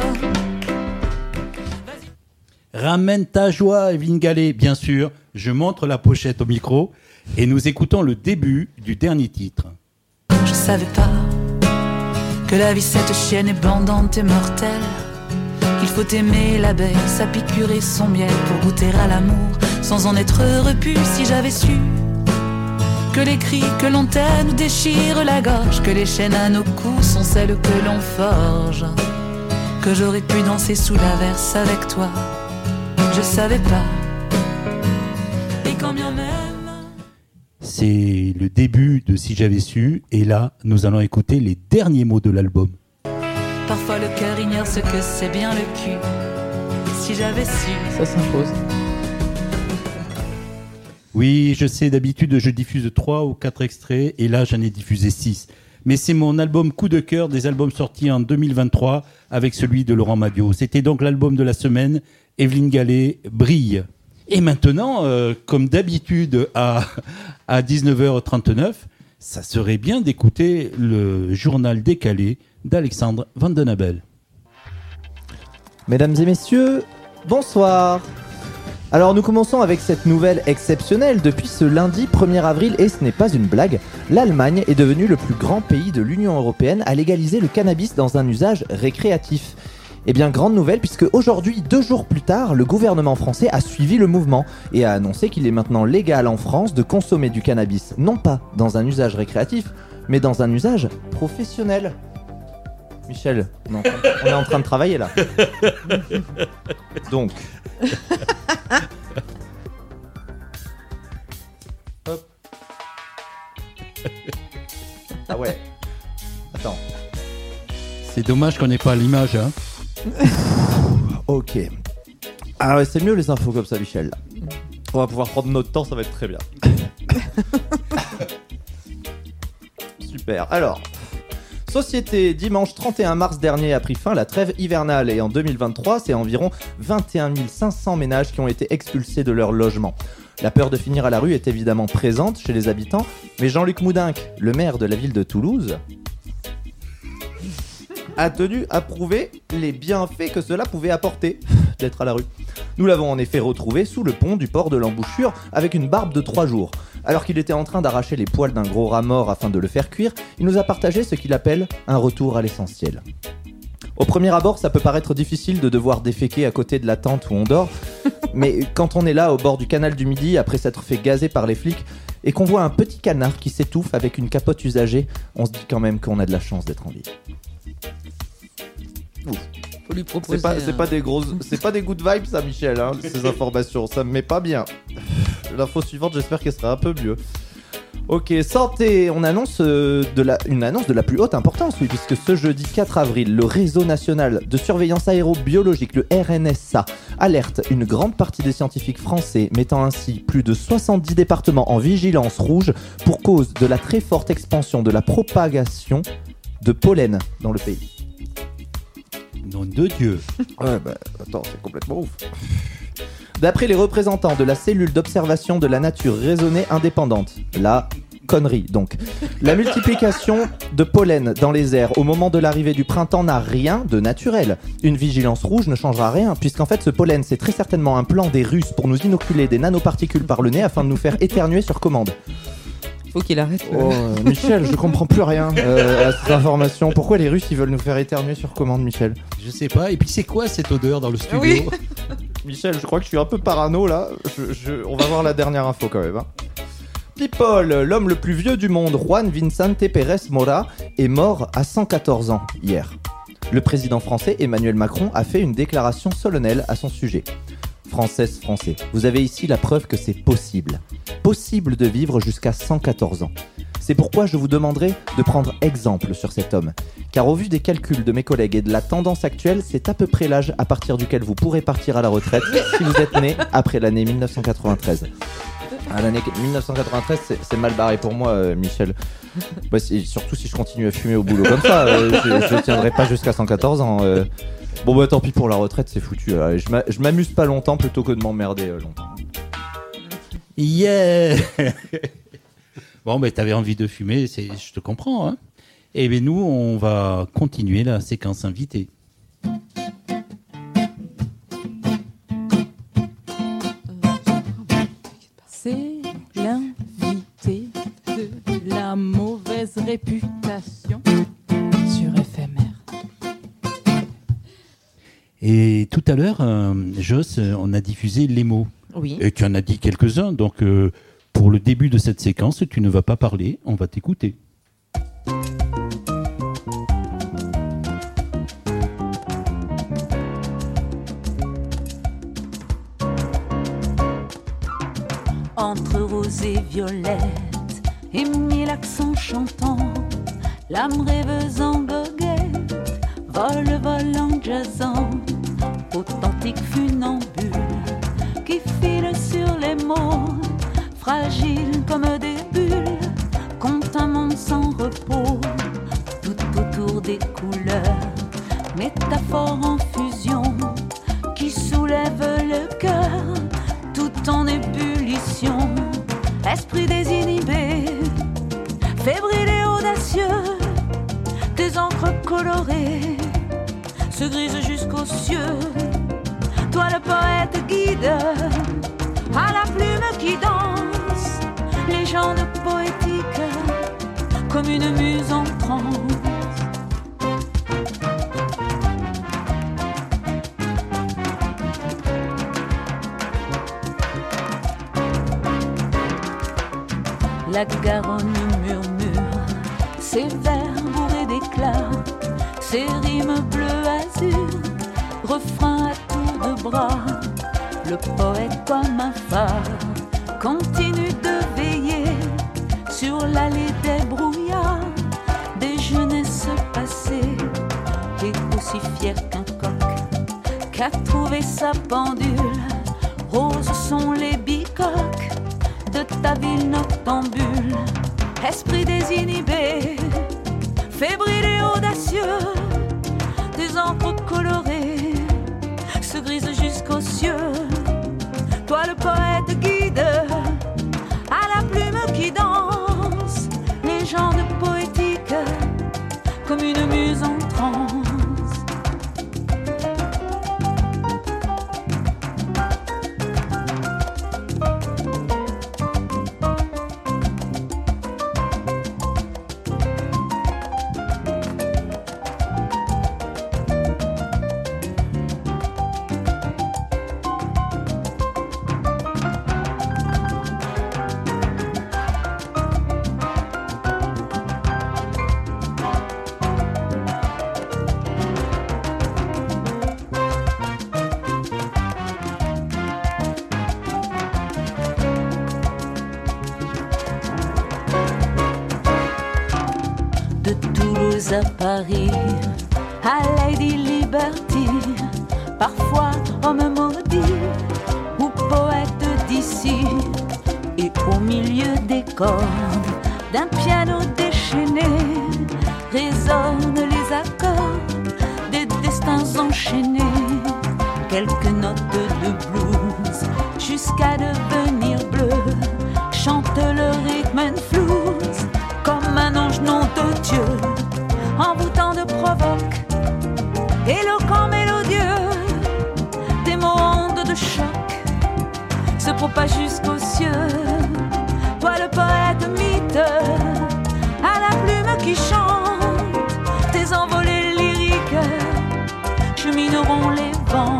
Ramène ta joie, Evelyne Gallet, bien sûr. Je montre la pochette au micro et nous écoutons le début du dernier titre. Je savais pas que la vie cette chienne est bandante et mortelle, qu'il faut aimer l'abeille, sa piqûre et son miel pour goûter à l'amour sans en être repu. Si j'avais su que les cris que l'on tait nous déchirent la gorge, que les chaînes à nos coups sont celles que l'on forge, que j'aurais pu danser sous l'averse avec toi, je savais pas. Et quand bien même c'est le début de Si j'avais su, et là, nous allons écouter les derniers mots de l'album. parfois le cœur ignore ce que c'est bien le cul. Si j'avais su. Ça s'impose. Oui, je sais, d'habitude, je diffuse 3 ou 4 extraits, et là, j'en ai diffusé 6. Mais c'est mon album coup de cœur des albums sortis en 2023 avec celui de Laurent Mabiot. C'était donc l'album de la semaine, Evelyne Gallet, Brille. Et maintenant, comme d'habitude à 19h39, ça serait bien d'écouter le journal décalé d'Alexandre Van Den Abel. Mesdames et messieurs, bonsoir. Alors nous commençons avec cette nouvelle exceptionnelle. Depuis ce lundi 1er avril, et ce n'est pas une blague, l'Allemagne est devenue le plus grand pays de l'Union européenne à légaliser le cannabis dans un usage récréatif. Eh bien, grande nouvelle, puisque aujourd'hui, 2 jours plus tard, le gouvernement français a suivi le mouvement et a annoncé qu'il est maintenant légal en France de consommer du cannabis, non pas dans un usage récréatif, mais dans un usage professionnel. Michel, on est en train de travailler là. Donc... Hop. Ah ouais. Attends. C'est dommage qu'on n'ait pas l'image, hein. Ok. Ah ouais, c'est mieux les infos comme ça, Michel. On va pouvoir prendre notre temps, ça va être très bien. Super. Alors, société, dimanche 31 mars dernier a pris fin la trêve hivernale et en 2023, c'est environ 21 500 ménages qui ont été expulsés de leur logement. La peur de finir à la rue est évidemment présente chez les habitants, mais Jean-Luc Moudenc, le maire de la ville de Toulouse, a tenu à prouver les bienfaits que cela pouvait apporter d'être à la rue. Nous l'avons en effet retrouvé sous le pont du port de l'Embouchure avec une barbe de 3 jours. Alors qu'il était en train d'arracher les poils d'un gros rat mort afin de le faire cuire, il nous a partagé ce qu'il appelle un retour à l'essentiel. Au premier abord, ça peut paraître difficile de devoir déféquer à côté de la tente où on dort, mais quand on est là au bord du canal du Midi après s'être fait gazer par les flics et qu'on voit un petit canard qui s'étouffe avec une capote usagée, on se dit quand même qu'on a de la chance d'être en vie. Faut lui proposer. C'est pas des good vibes ça, Michel, hein, ces informations, ça me met pas bien. L'info suivante, j'espère qu'elle sera un peu mieux. Ok, santé, on annonce une annonce de la plus haute importance, oui, puisque ce jeudi 4 avril, le Réseau National de Surveillance Aérobiologique, le RNSA, alerte une grande partie des scientifiques français, mettant ainsi plus de 70 départements en vigilance rouge pour cause de la très forte expansion de la propagation de pollen dans le pays. Nom de Dieu. Ouais, bah, attends, c'est complètement ouf. D'après les représentants de la cellule d'observation de la nature raisonnée indépendante, la connerie donc, la multiplication de pollen dans les airs au moment de l'arrivée du printemps n'a rien de naturel. Une vigilance rouge ne changera rien, puisqu'en fait ce pollen c'est très certainement un plan des Russes pour nous inoculer des nanoparticules par le nez afin de nous faire éternuer sur commande. Faut qu'il arrête. Oh, Michel, je comprends plus rien à cette information. Pourquoi les Russes ils veulent nous faire éternuer sur commande, Michel? Je sais pas. Et puis c'est quoi cette odeur dans le studio? Oui. Michel, je crois que je suis un peu parano là. On va voir la dernière info quand même. Hein. People, l'homme le plus vieux du monde, Juan Vicente Pérez Mora, est mort à 114 ans hier. Le président français Emmanuel Macron a fait une déclaration solennelle à son sujet. Françaises, Français, vous avez ici la preuve que c'est possible. Possible de vivre jusqu'à 114 ans. C'est pourquoi je vous demanderai de prendre exemple sur cet homme. Car au vu des calculs de mes collègues et de la tendance actuelle, c'est à peu près l'âge à partir duquel vous pourrez partir à la retraite si vous êtes né après l'année 1993. À l'année 1993, c'est mal barré pour moi, Michel. Bah, surtout si je continue à fumer au boulot comme ça, je ne tiendrai pas jusqu'à 114 ans. Bon bah tant pis pour la retraite, c'est foutu. Je m'amuse pas longtemps plutôt que de m'emmerder longtemps. Yeah. Bon, mais t'avais envie de fumer, je te comprends. Hein. Et bien nous, on va continuer la séquence invitée. C'est l'invité de la mauvaise réputation sur FMR. Et tout à l'heure, Joss, on a diffusé les mots. Oui. Et tu en as dit quelques-uns. Donc, pour le début de cette séquence, tu ne vas pas parler, on va t'écouter. Entre rose et violette et mille accents chantants, l'âme rêveuse en goguette vole en jazzant, authentique funambule qui file sur les mots, fragile comme des bulles, compte un monde sans repos, tout autour des couleurs, métaphore en fusion qui soulève le cœur, tout en ébullition, esprit désinhibé, fébrile et audacieux, des encres colorées se grisent jusqu'aux cieux. Toi le poète guide, à la plume qui danse, légende poétique, comme une muse en transe. La Garonne murmure, ses vers bourrés d'éclat, ses rimes bleu azur, refrain à tour de bras. Le poète comme un phare continue de veiller sur l'allée des brouillards, des jeunesses passées, et aussi fier qu'un coq qu'a trouvé sa pendule. Roses sont les bicoques de ta ville noctambule, esprit désinhibé, fébrile et audacieux, des encres colorées se grisent jusqu'aux cieux. Toi le poète guide, à la plume qui danse, légende poétique, comme une muse en transe. À Paris, à Lady Liberty, parfois homme maudit ou poète d'ici, et au milieu des cordes d'un piano déchaîné résonnent les accords des destins enchaînés, quelques notes de blues jusqu'à devenir bleu, chante le rhythm and blues comme un ange nom de Dieu, envoûtant de provoque, éloquent, mélodieux, des mots ondes de choc se propagent jusqu'aux cieux. Toi le poète mythe, à la plume qui chante, tes envolées lyriques chemineront les vents.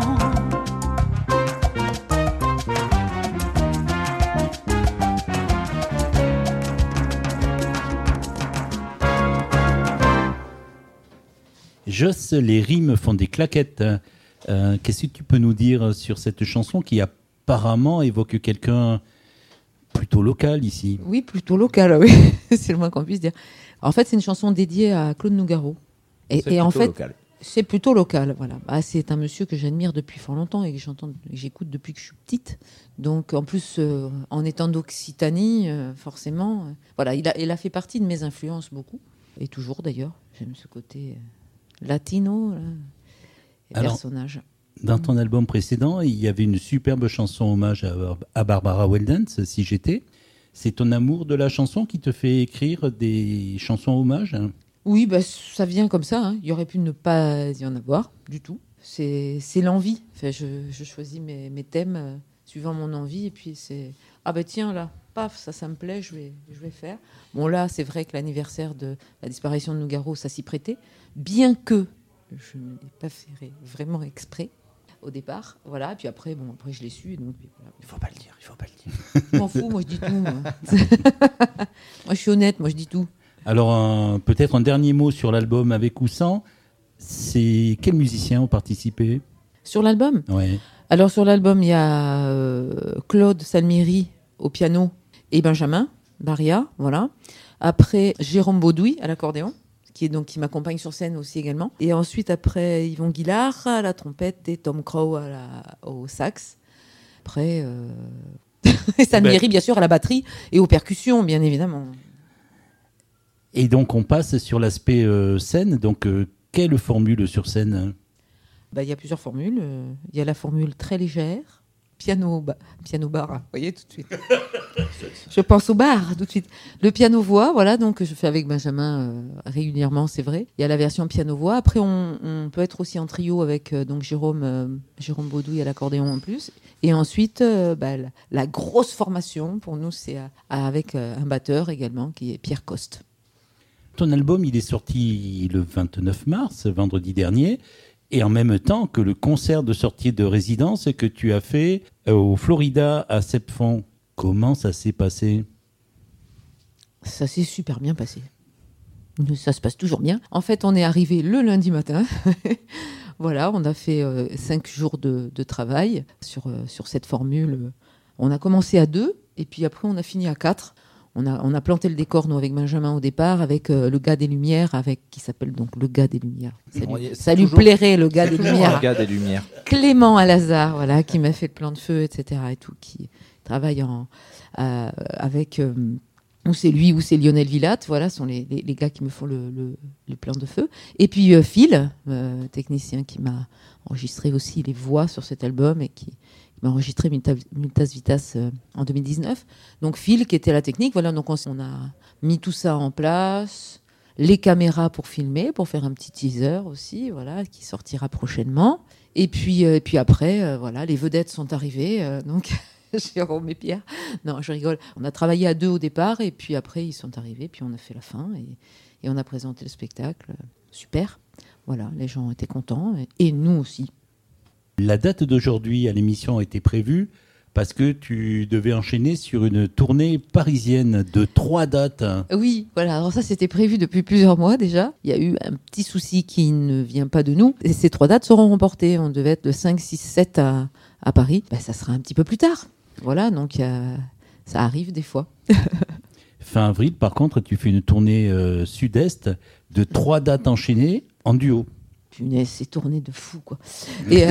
Joss, les rimes font des claquettes. Qu'est-ce que tu peux nous dire sur cette chanson qui apparemment évoque quelqu'un plutôt local ici? Oui, plutôt local, oui. C'est le moins qu'on puisse dire. En fait, c'est une chanson dédiée à Claude Nougaro. Et en fait, local. C'est plutôt local. Voilà. Bah, c'est un monsieur que j'admire depuis fort longtemps et que j'écoute depuis que je suis petite. Donc, en plus, en étant d'Occitanie, forcément, voilà, il a fait partie de mes influences beaucoup. Et toujours d'ailleurs. J'aime ce côté latino. Là. et Alors, personnages. Dans ton album précédent, il y avait une superbe chanson hommage à Barbara Weldens, Si j'étais. C'est ton amour de la chanson qui te fait écrire des chansons hommages? Oui, bah, ça vient comme ça. Hein. Il y aurait pu ne pas y en avoir du tout. C'est l'envie. Enfin, je choisis mes thèmes suivant mon envie. Et puis c'est... Ah ben tiens, là, paf, ça me plaît, je vais faire. Bon, là, c'est vrai que l'anniversaire de la disparition de Nougaro, ça s'y prêtait. Bien que je ne l'ai pas fait vraiment exprès au départ. Voilà. Et puis après, je l'ai su. Donc, voilà. Il faut pas le dire. Je m'en fous, moi, je dis tout. Moi, moi je suis honnête, moi, je dis tout. Alors, peut-être un dernier mot sur l'album Avec ou sans. C'est quels musiciens ont participé? Sur l'album? Ouais. Alors, sur l'album, il y a Claude Salmieri au piano et Benjamin Baria, voilà. Après, Jérôme Baudouy à l'accordéon, qui m'accompagne sur scène aussi également. Et ensuite, après, Yvon Guillard à la trompette et Tom Crow au sax. Après, Salmieri, bien sûr, à la batterie et aux percussions, bien évidemment. Et donc, on passe sur l'aspect scène. Donc, quelle formule sur scène? Il y a plusieurs formules. Il y a la formule très légère, piano bar, vous voyez tout de suite. Je pense au bar tout de suite. Le piano-voix, voilà, donc je fais avec Benjamin régulièrement, c'est vrai. Il y a la version piano-voix. Après, on peut être aussi en trio avec donc Jérôme Baudouy à l'accordéon en plus. Et ensuite, la grosse formation pour nous, c'est avec un batteur également qui est Pierre Coste. Ton album, il est sorti le 29 mars, vendredi dernier. Et en même temps que le concert de sortie de résidence que tu as fait au Florida à Sepfond. Comment ça s'est passé? Ça s'est super bien passé. Ça se passe toujours bien. En fait, on est arrivé le lundi matin. Voilà, on a fait 5 jours de travail sur cette formule. On a commencé à 2 et puis après on a fini à 4. On a planté le décor, nous, avec Benjamin au départ, avec le gars des Lumières, qui s'appelle donc le gars des Lumières. Ça lui plairait, le gars des Lumières. Le gars des Lumières. Clément Alazard, voilà, qui m'a fait le plan de feu, etc. et tout, qui travaille avec... ou c'est lui ou c'est Lionel Villatte, voilà, sont les gars qui me font le plan de feu. Et puis Phil, technicien qui m'a enregistré aussi les voix sur cet album et qui m'a enregistré Multas Vitas en 2019. Donc Phil qui était à la technique, voilà, donc on a mis tout ça en place, les caméras pour filmer, pour faire un petit teaser aussi, voilà, qui sortira prochainement. Et puis après, voilà, les vedettes sont arrivées, donc Jérôme et Pierre. Non, je rigole. On a travaillé à 2 au départ et puis après ils sont arrivés, puis on a fait la fin et on a présenté le spectacle. Super. Voilà, les gens étaient contents et nous aussi. La date d'aujourd'hui à l'émission était prévue parce que tu devais enchaîner sur une tournée parisienne de 3 dates. Oui, voilà. Alors ça, c'était prévu depuis plusieurs mois déjà. Il y a eu un petit souci qui ne vient pas de nous. Et ces 3 dates seront reportées. On devait être le 5, 6, 7 à Paris. Ça sera un petit peu plus tard. Voilà, donc ça arrive des fois. Fin avril, par contre, tu fais une tournée sud-est de 3 dates enchaînées en duo. Punaise, c'est tourné de fou, quoi. Et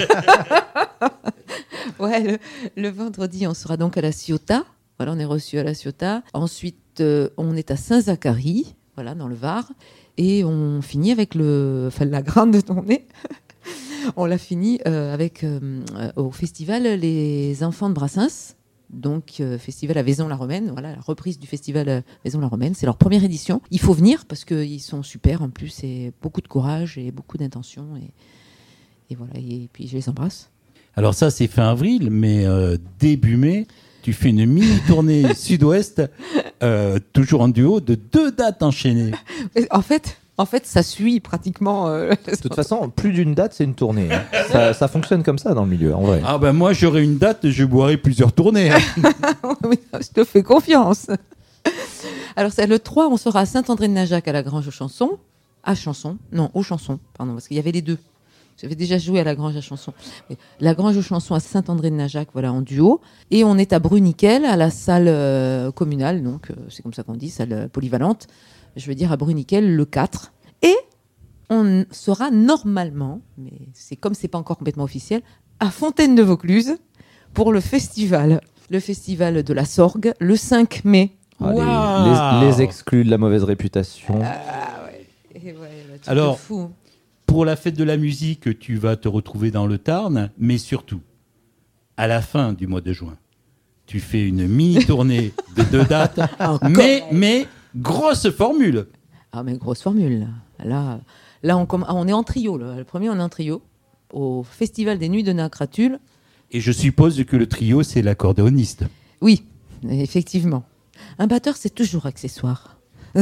ouais, le vendredi, on sera donc à la Ciotat. Voilà, on est reçu à la Ciotat. Ensuite, on est à Saint-Zacharie, voilà, dans le Var. Et on finit avec la grande tournée. On l'a fini avec au festival Les Enfants de Brassens. Donc, festival à Vaison-la-Romaine, voilà, la reprise du festival Vaison-la-Romaine. C'est leur première édition. Il faut venir parce qu'ils sont super en plus, et beaucoup de courage et beaucoup d'intention. Et voilà, et puis je les embrasse. Alors ça, c'est fin avril, mais début mai, tu fais une mini-tournée sud-ouest, toujours en duo, de 2 dates enchaînées. En fait, ça suit pratiquement... De toute façon, plus d'une date, c'est une tournée. Hein. Ça fonctionne comme ça dans le milieu, en vrai. Ah ben moi, j'aurais une date, je boirais plusieurs tournées. Hein. Je te fais confiance. Alors, c'est le 3, on sera à Saint-André-de-Najac à la Grange aux Chansons. Aux Chansons, pardon, parce qu'il y avait les 2. J'avais déjà joué à la Grange à Chansons. La Grange aux Chansons à Saint-André-de-Najac, voilà, en duo. Et on est à Bruniquel, à la salle communale, donc c'est comme ça qu'on dit, salle polyvalente. Je veux dire à Bruniquel le 4. Et on sera normalement, mais c'est comme c'est pas encore complètement officiel, à Fontaine-de-Vaucluse pour le festival de la Sorgue, le 5 mai. Les exclus de la mauvaise réputation. Ouais. Et ouais, alors, fou. pour la fête de la musique, tu vas te retrouver dans le Tarn, mais surtout, à la fin du mois de juin, tu fais une mini-tournée de 2 dates, mais grosse formule. Ah, mais grosse formule. Là on est en trio. Là. Le premier, on est en trio au Festival des Nuits de Nacre à Tulle. Et je suppose que le trio, c'est l'accordéoniste. Oui, effectivement. Un batteur, c'est toujours accessoire.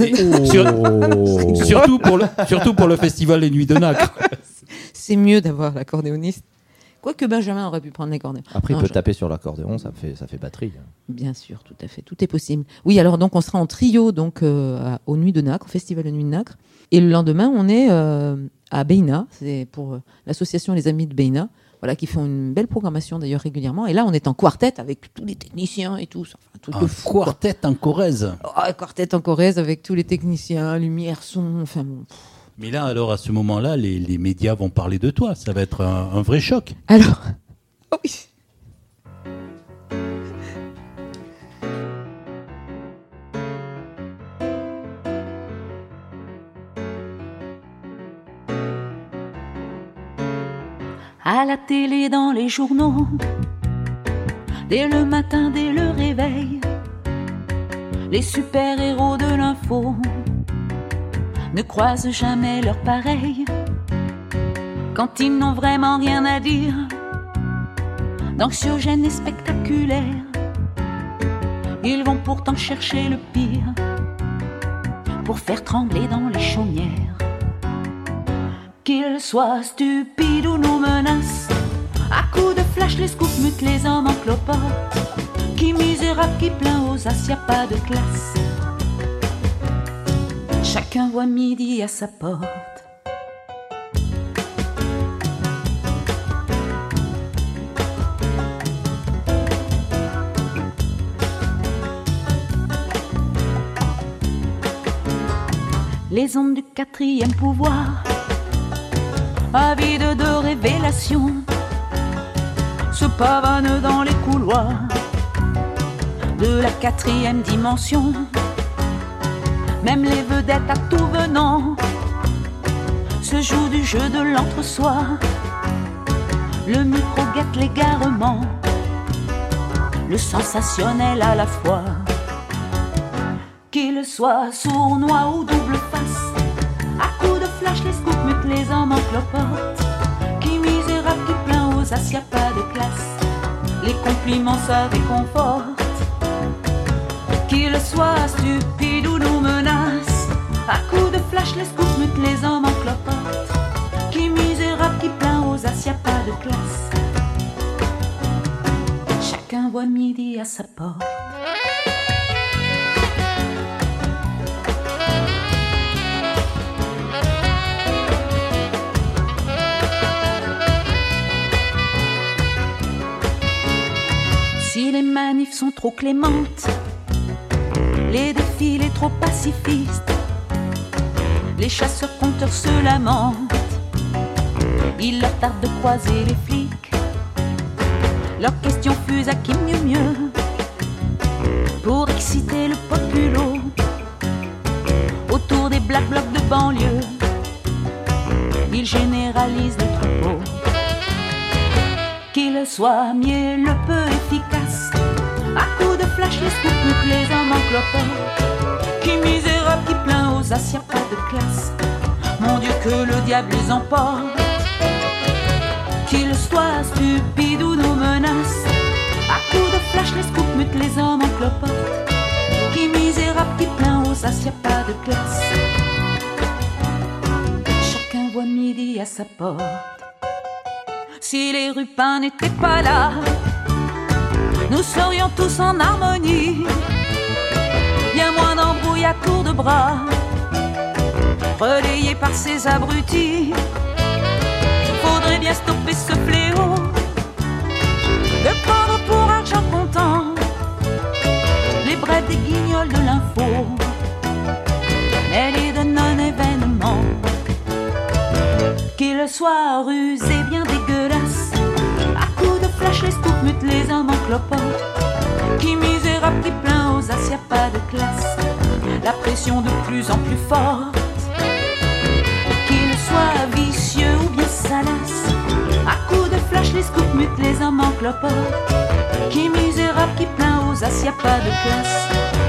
Surtout pour le Festival des Nuits de Nacre. C'est mieux d'avoir l'accordéoniste. Quoique Benjamin aurait pu prendre l'accordéon. Après, il peut taper sur l'accordéon, ça fait batterie. Bien sûr, tout à fait, tout est possible. Oui, alors donc on sera en trio donc aux Nuits de Nacre, au Festival des Nuits de Nacre. Et le lendemain, on est à Beina, c'est pour l'association Les Amis de Beina, voilà, qui font une belle programmation d'ailleurs régulièrement. Et là, on est en quartet avec tous les techniciens et tout. Enfin, tout un quartet en Corrèze. Un quartet en Corrèze avec tous les techniciens, lumière, son, enfin bon. Mais là, alors, à ce moment-là, les médias vont parler de toi. Ça va être un vrai choc. Alors, oh oui. À la télé, dans les journaux, dès le matin, dès le réveil, les super-héros de l'info ne croisent jamais leur pareil. Quand ils n'ont vraiment rien à dire, d'anxiogènes et spectaculaires, ils vont pourtant chercher le pire pour faire trembler dans les chaumières. Qu'ils soient stupides ou nous menacent, à coups de flash les scoops mutent les hommes en cloporte. Qui misérable, qui plaint aux as, y a pas de classe. Chacun voit midi à sa porte. Les ondes du 4e pouvoir, avides de révélations, se pavanent dans les couloirs de la 4e dimension. Même les vedettes à tout venant se jouent du jeu de l'entre-soi. Le micro guette l'égarement, le sensationnel à la fois. Qu'il soit sournois ou double face, à coups de flash les scoops mutent les hommes en cloporte. Qui misérable, qui plaint aux as, y a pas de classe. Les compliments ça réconforte. Qu'il soit stupide ou nous menace, à coups de flash les scoops mutent les hommes en cloporte. Qui misérable, qui plaint aux as, y a pas de classe. Chacun voit midi à sa porte. Si les manifs sont trop clémentes, les défilés trop pacifistes, les chasseurs-compteurs se lamentent. Il leur tarde de croiser les flics. Leurs questions fusent à qui mieux pour exciter le populo autour des black blocs de banlieue. Ils généralisent le troupeau. Qu'il soit mielleux peu efficace, à coups de flash les scoops mutent les hommes en cloporte. Qui misérable, qui plaint aux as, y a pas de classe. Mon Dieu que le diable les emporte. Qu'il soit stupide ou nous menace, à coups de flash les scoops mutent les hommes en cloporte. Qui misérable, qui plaint aux as, y a pas de classe. Chacun voit midi à sa porte. Si les rupins n'étaient pas là, nous serions tous en harmonie. Bien moins d'embrouilles à tour de bras, relayés par ces abrutis. Faudrait bien stopper ce fléau de prendre pour argent comptant les brèves des guignols de l'info, mais les de non-événements. Qu'ils soient rusés, bien dégueulasses, à coups de flash les scoops mutent les hommes en cloporte. Qui misérable, qui plaint aux as, y a pas de classe. La pression de plus en plus forte. Qu'ils soient vicieux les scouts mutes, les amants clopotes. Qui misérable, qui plaint aux as, y a pas de classe.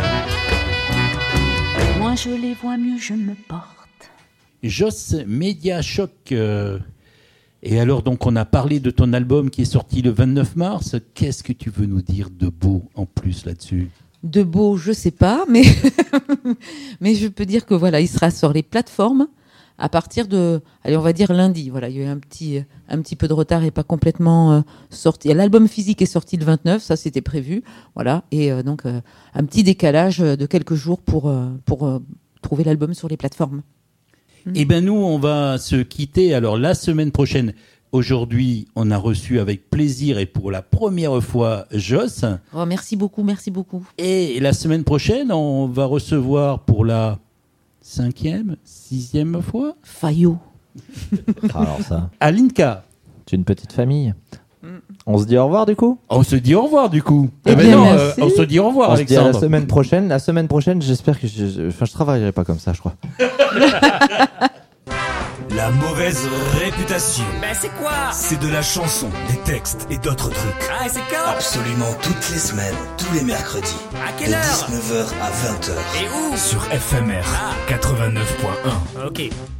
Moi je les vois mieux, je me porte. Joss Media Choc. Et alors, donc, on a parlé de ton album qui est sorti le 29 mars. Qu'est-ce que tu veux nous dire de beau en plus là-dessus ? De beau, je sais pas, mais mais je peux dire que voilà, il sera sur les plateformes à partir de, allez, on va dire lundi. Voilà, il y a eu un petit peu de retard et pas complètement sorti. L'album physique est sorti le 29, ça c'était prévu, voilà, et donc un petit décalage de quelques jours pour trouver l'album sur les plateformes. Eh bien, nous, on va se quitter. Alors, la semaine prochaine, aujourd'hui, on a reçu avec plaisir et pour la première fois Joss. Oh, merci beaucoup, merci beaucoup. Et la semaine prochaine, on va recevoir pour la 5e, 6e fois Fayot. Alors ça. Alinka. C'est une petite famille. On se dit au revoir du coup ? On se dit au revoir du coup. Eh bien, merci. On se dit au revoir, On se dit à Alexandre. la semaine prochaine. La semaine prochaine, j'espère que je travaillerai pas comme ça, je crois. La mauvaise réputation. Ben c'est quoi? C'est de la chanson, des textes et d'autres trucs. Ah, et c'est quand? Absolument toutes les semaines, tous les mercredis. À quelle heure? De 19h à 20h. Et où? Sur FMR 89.1. Ok.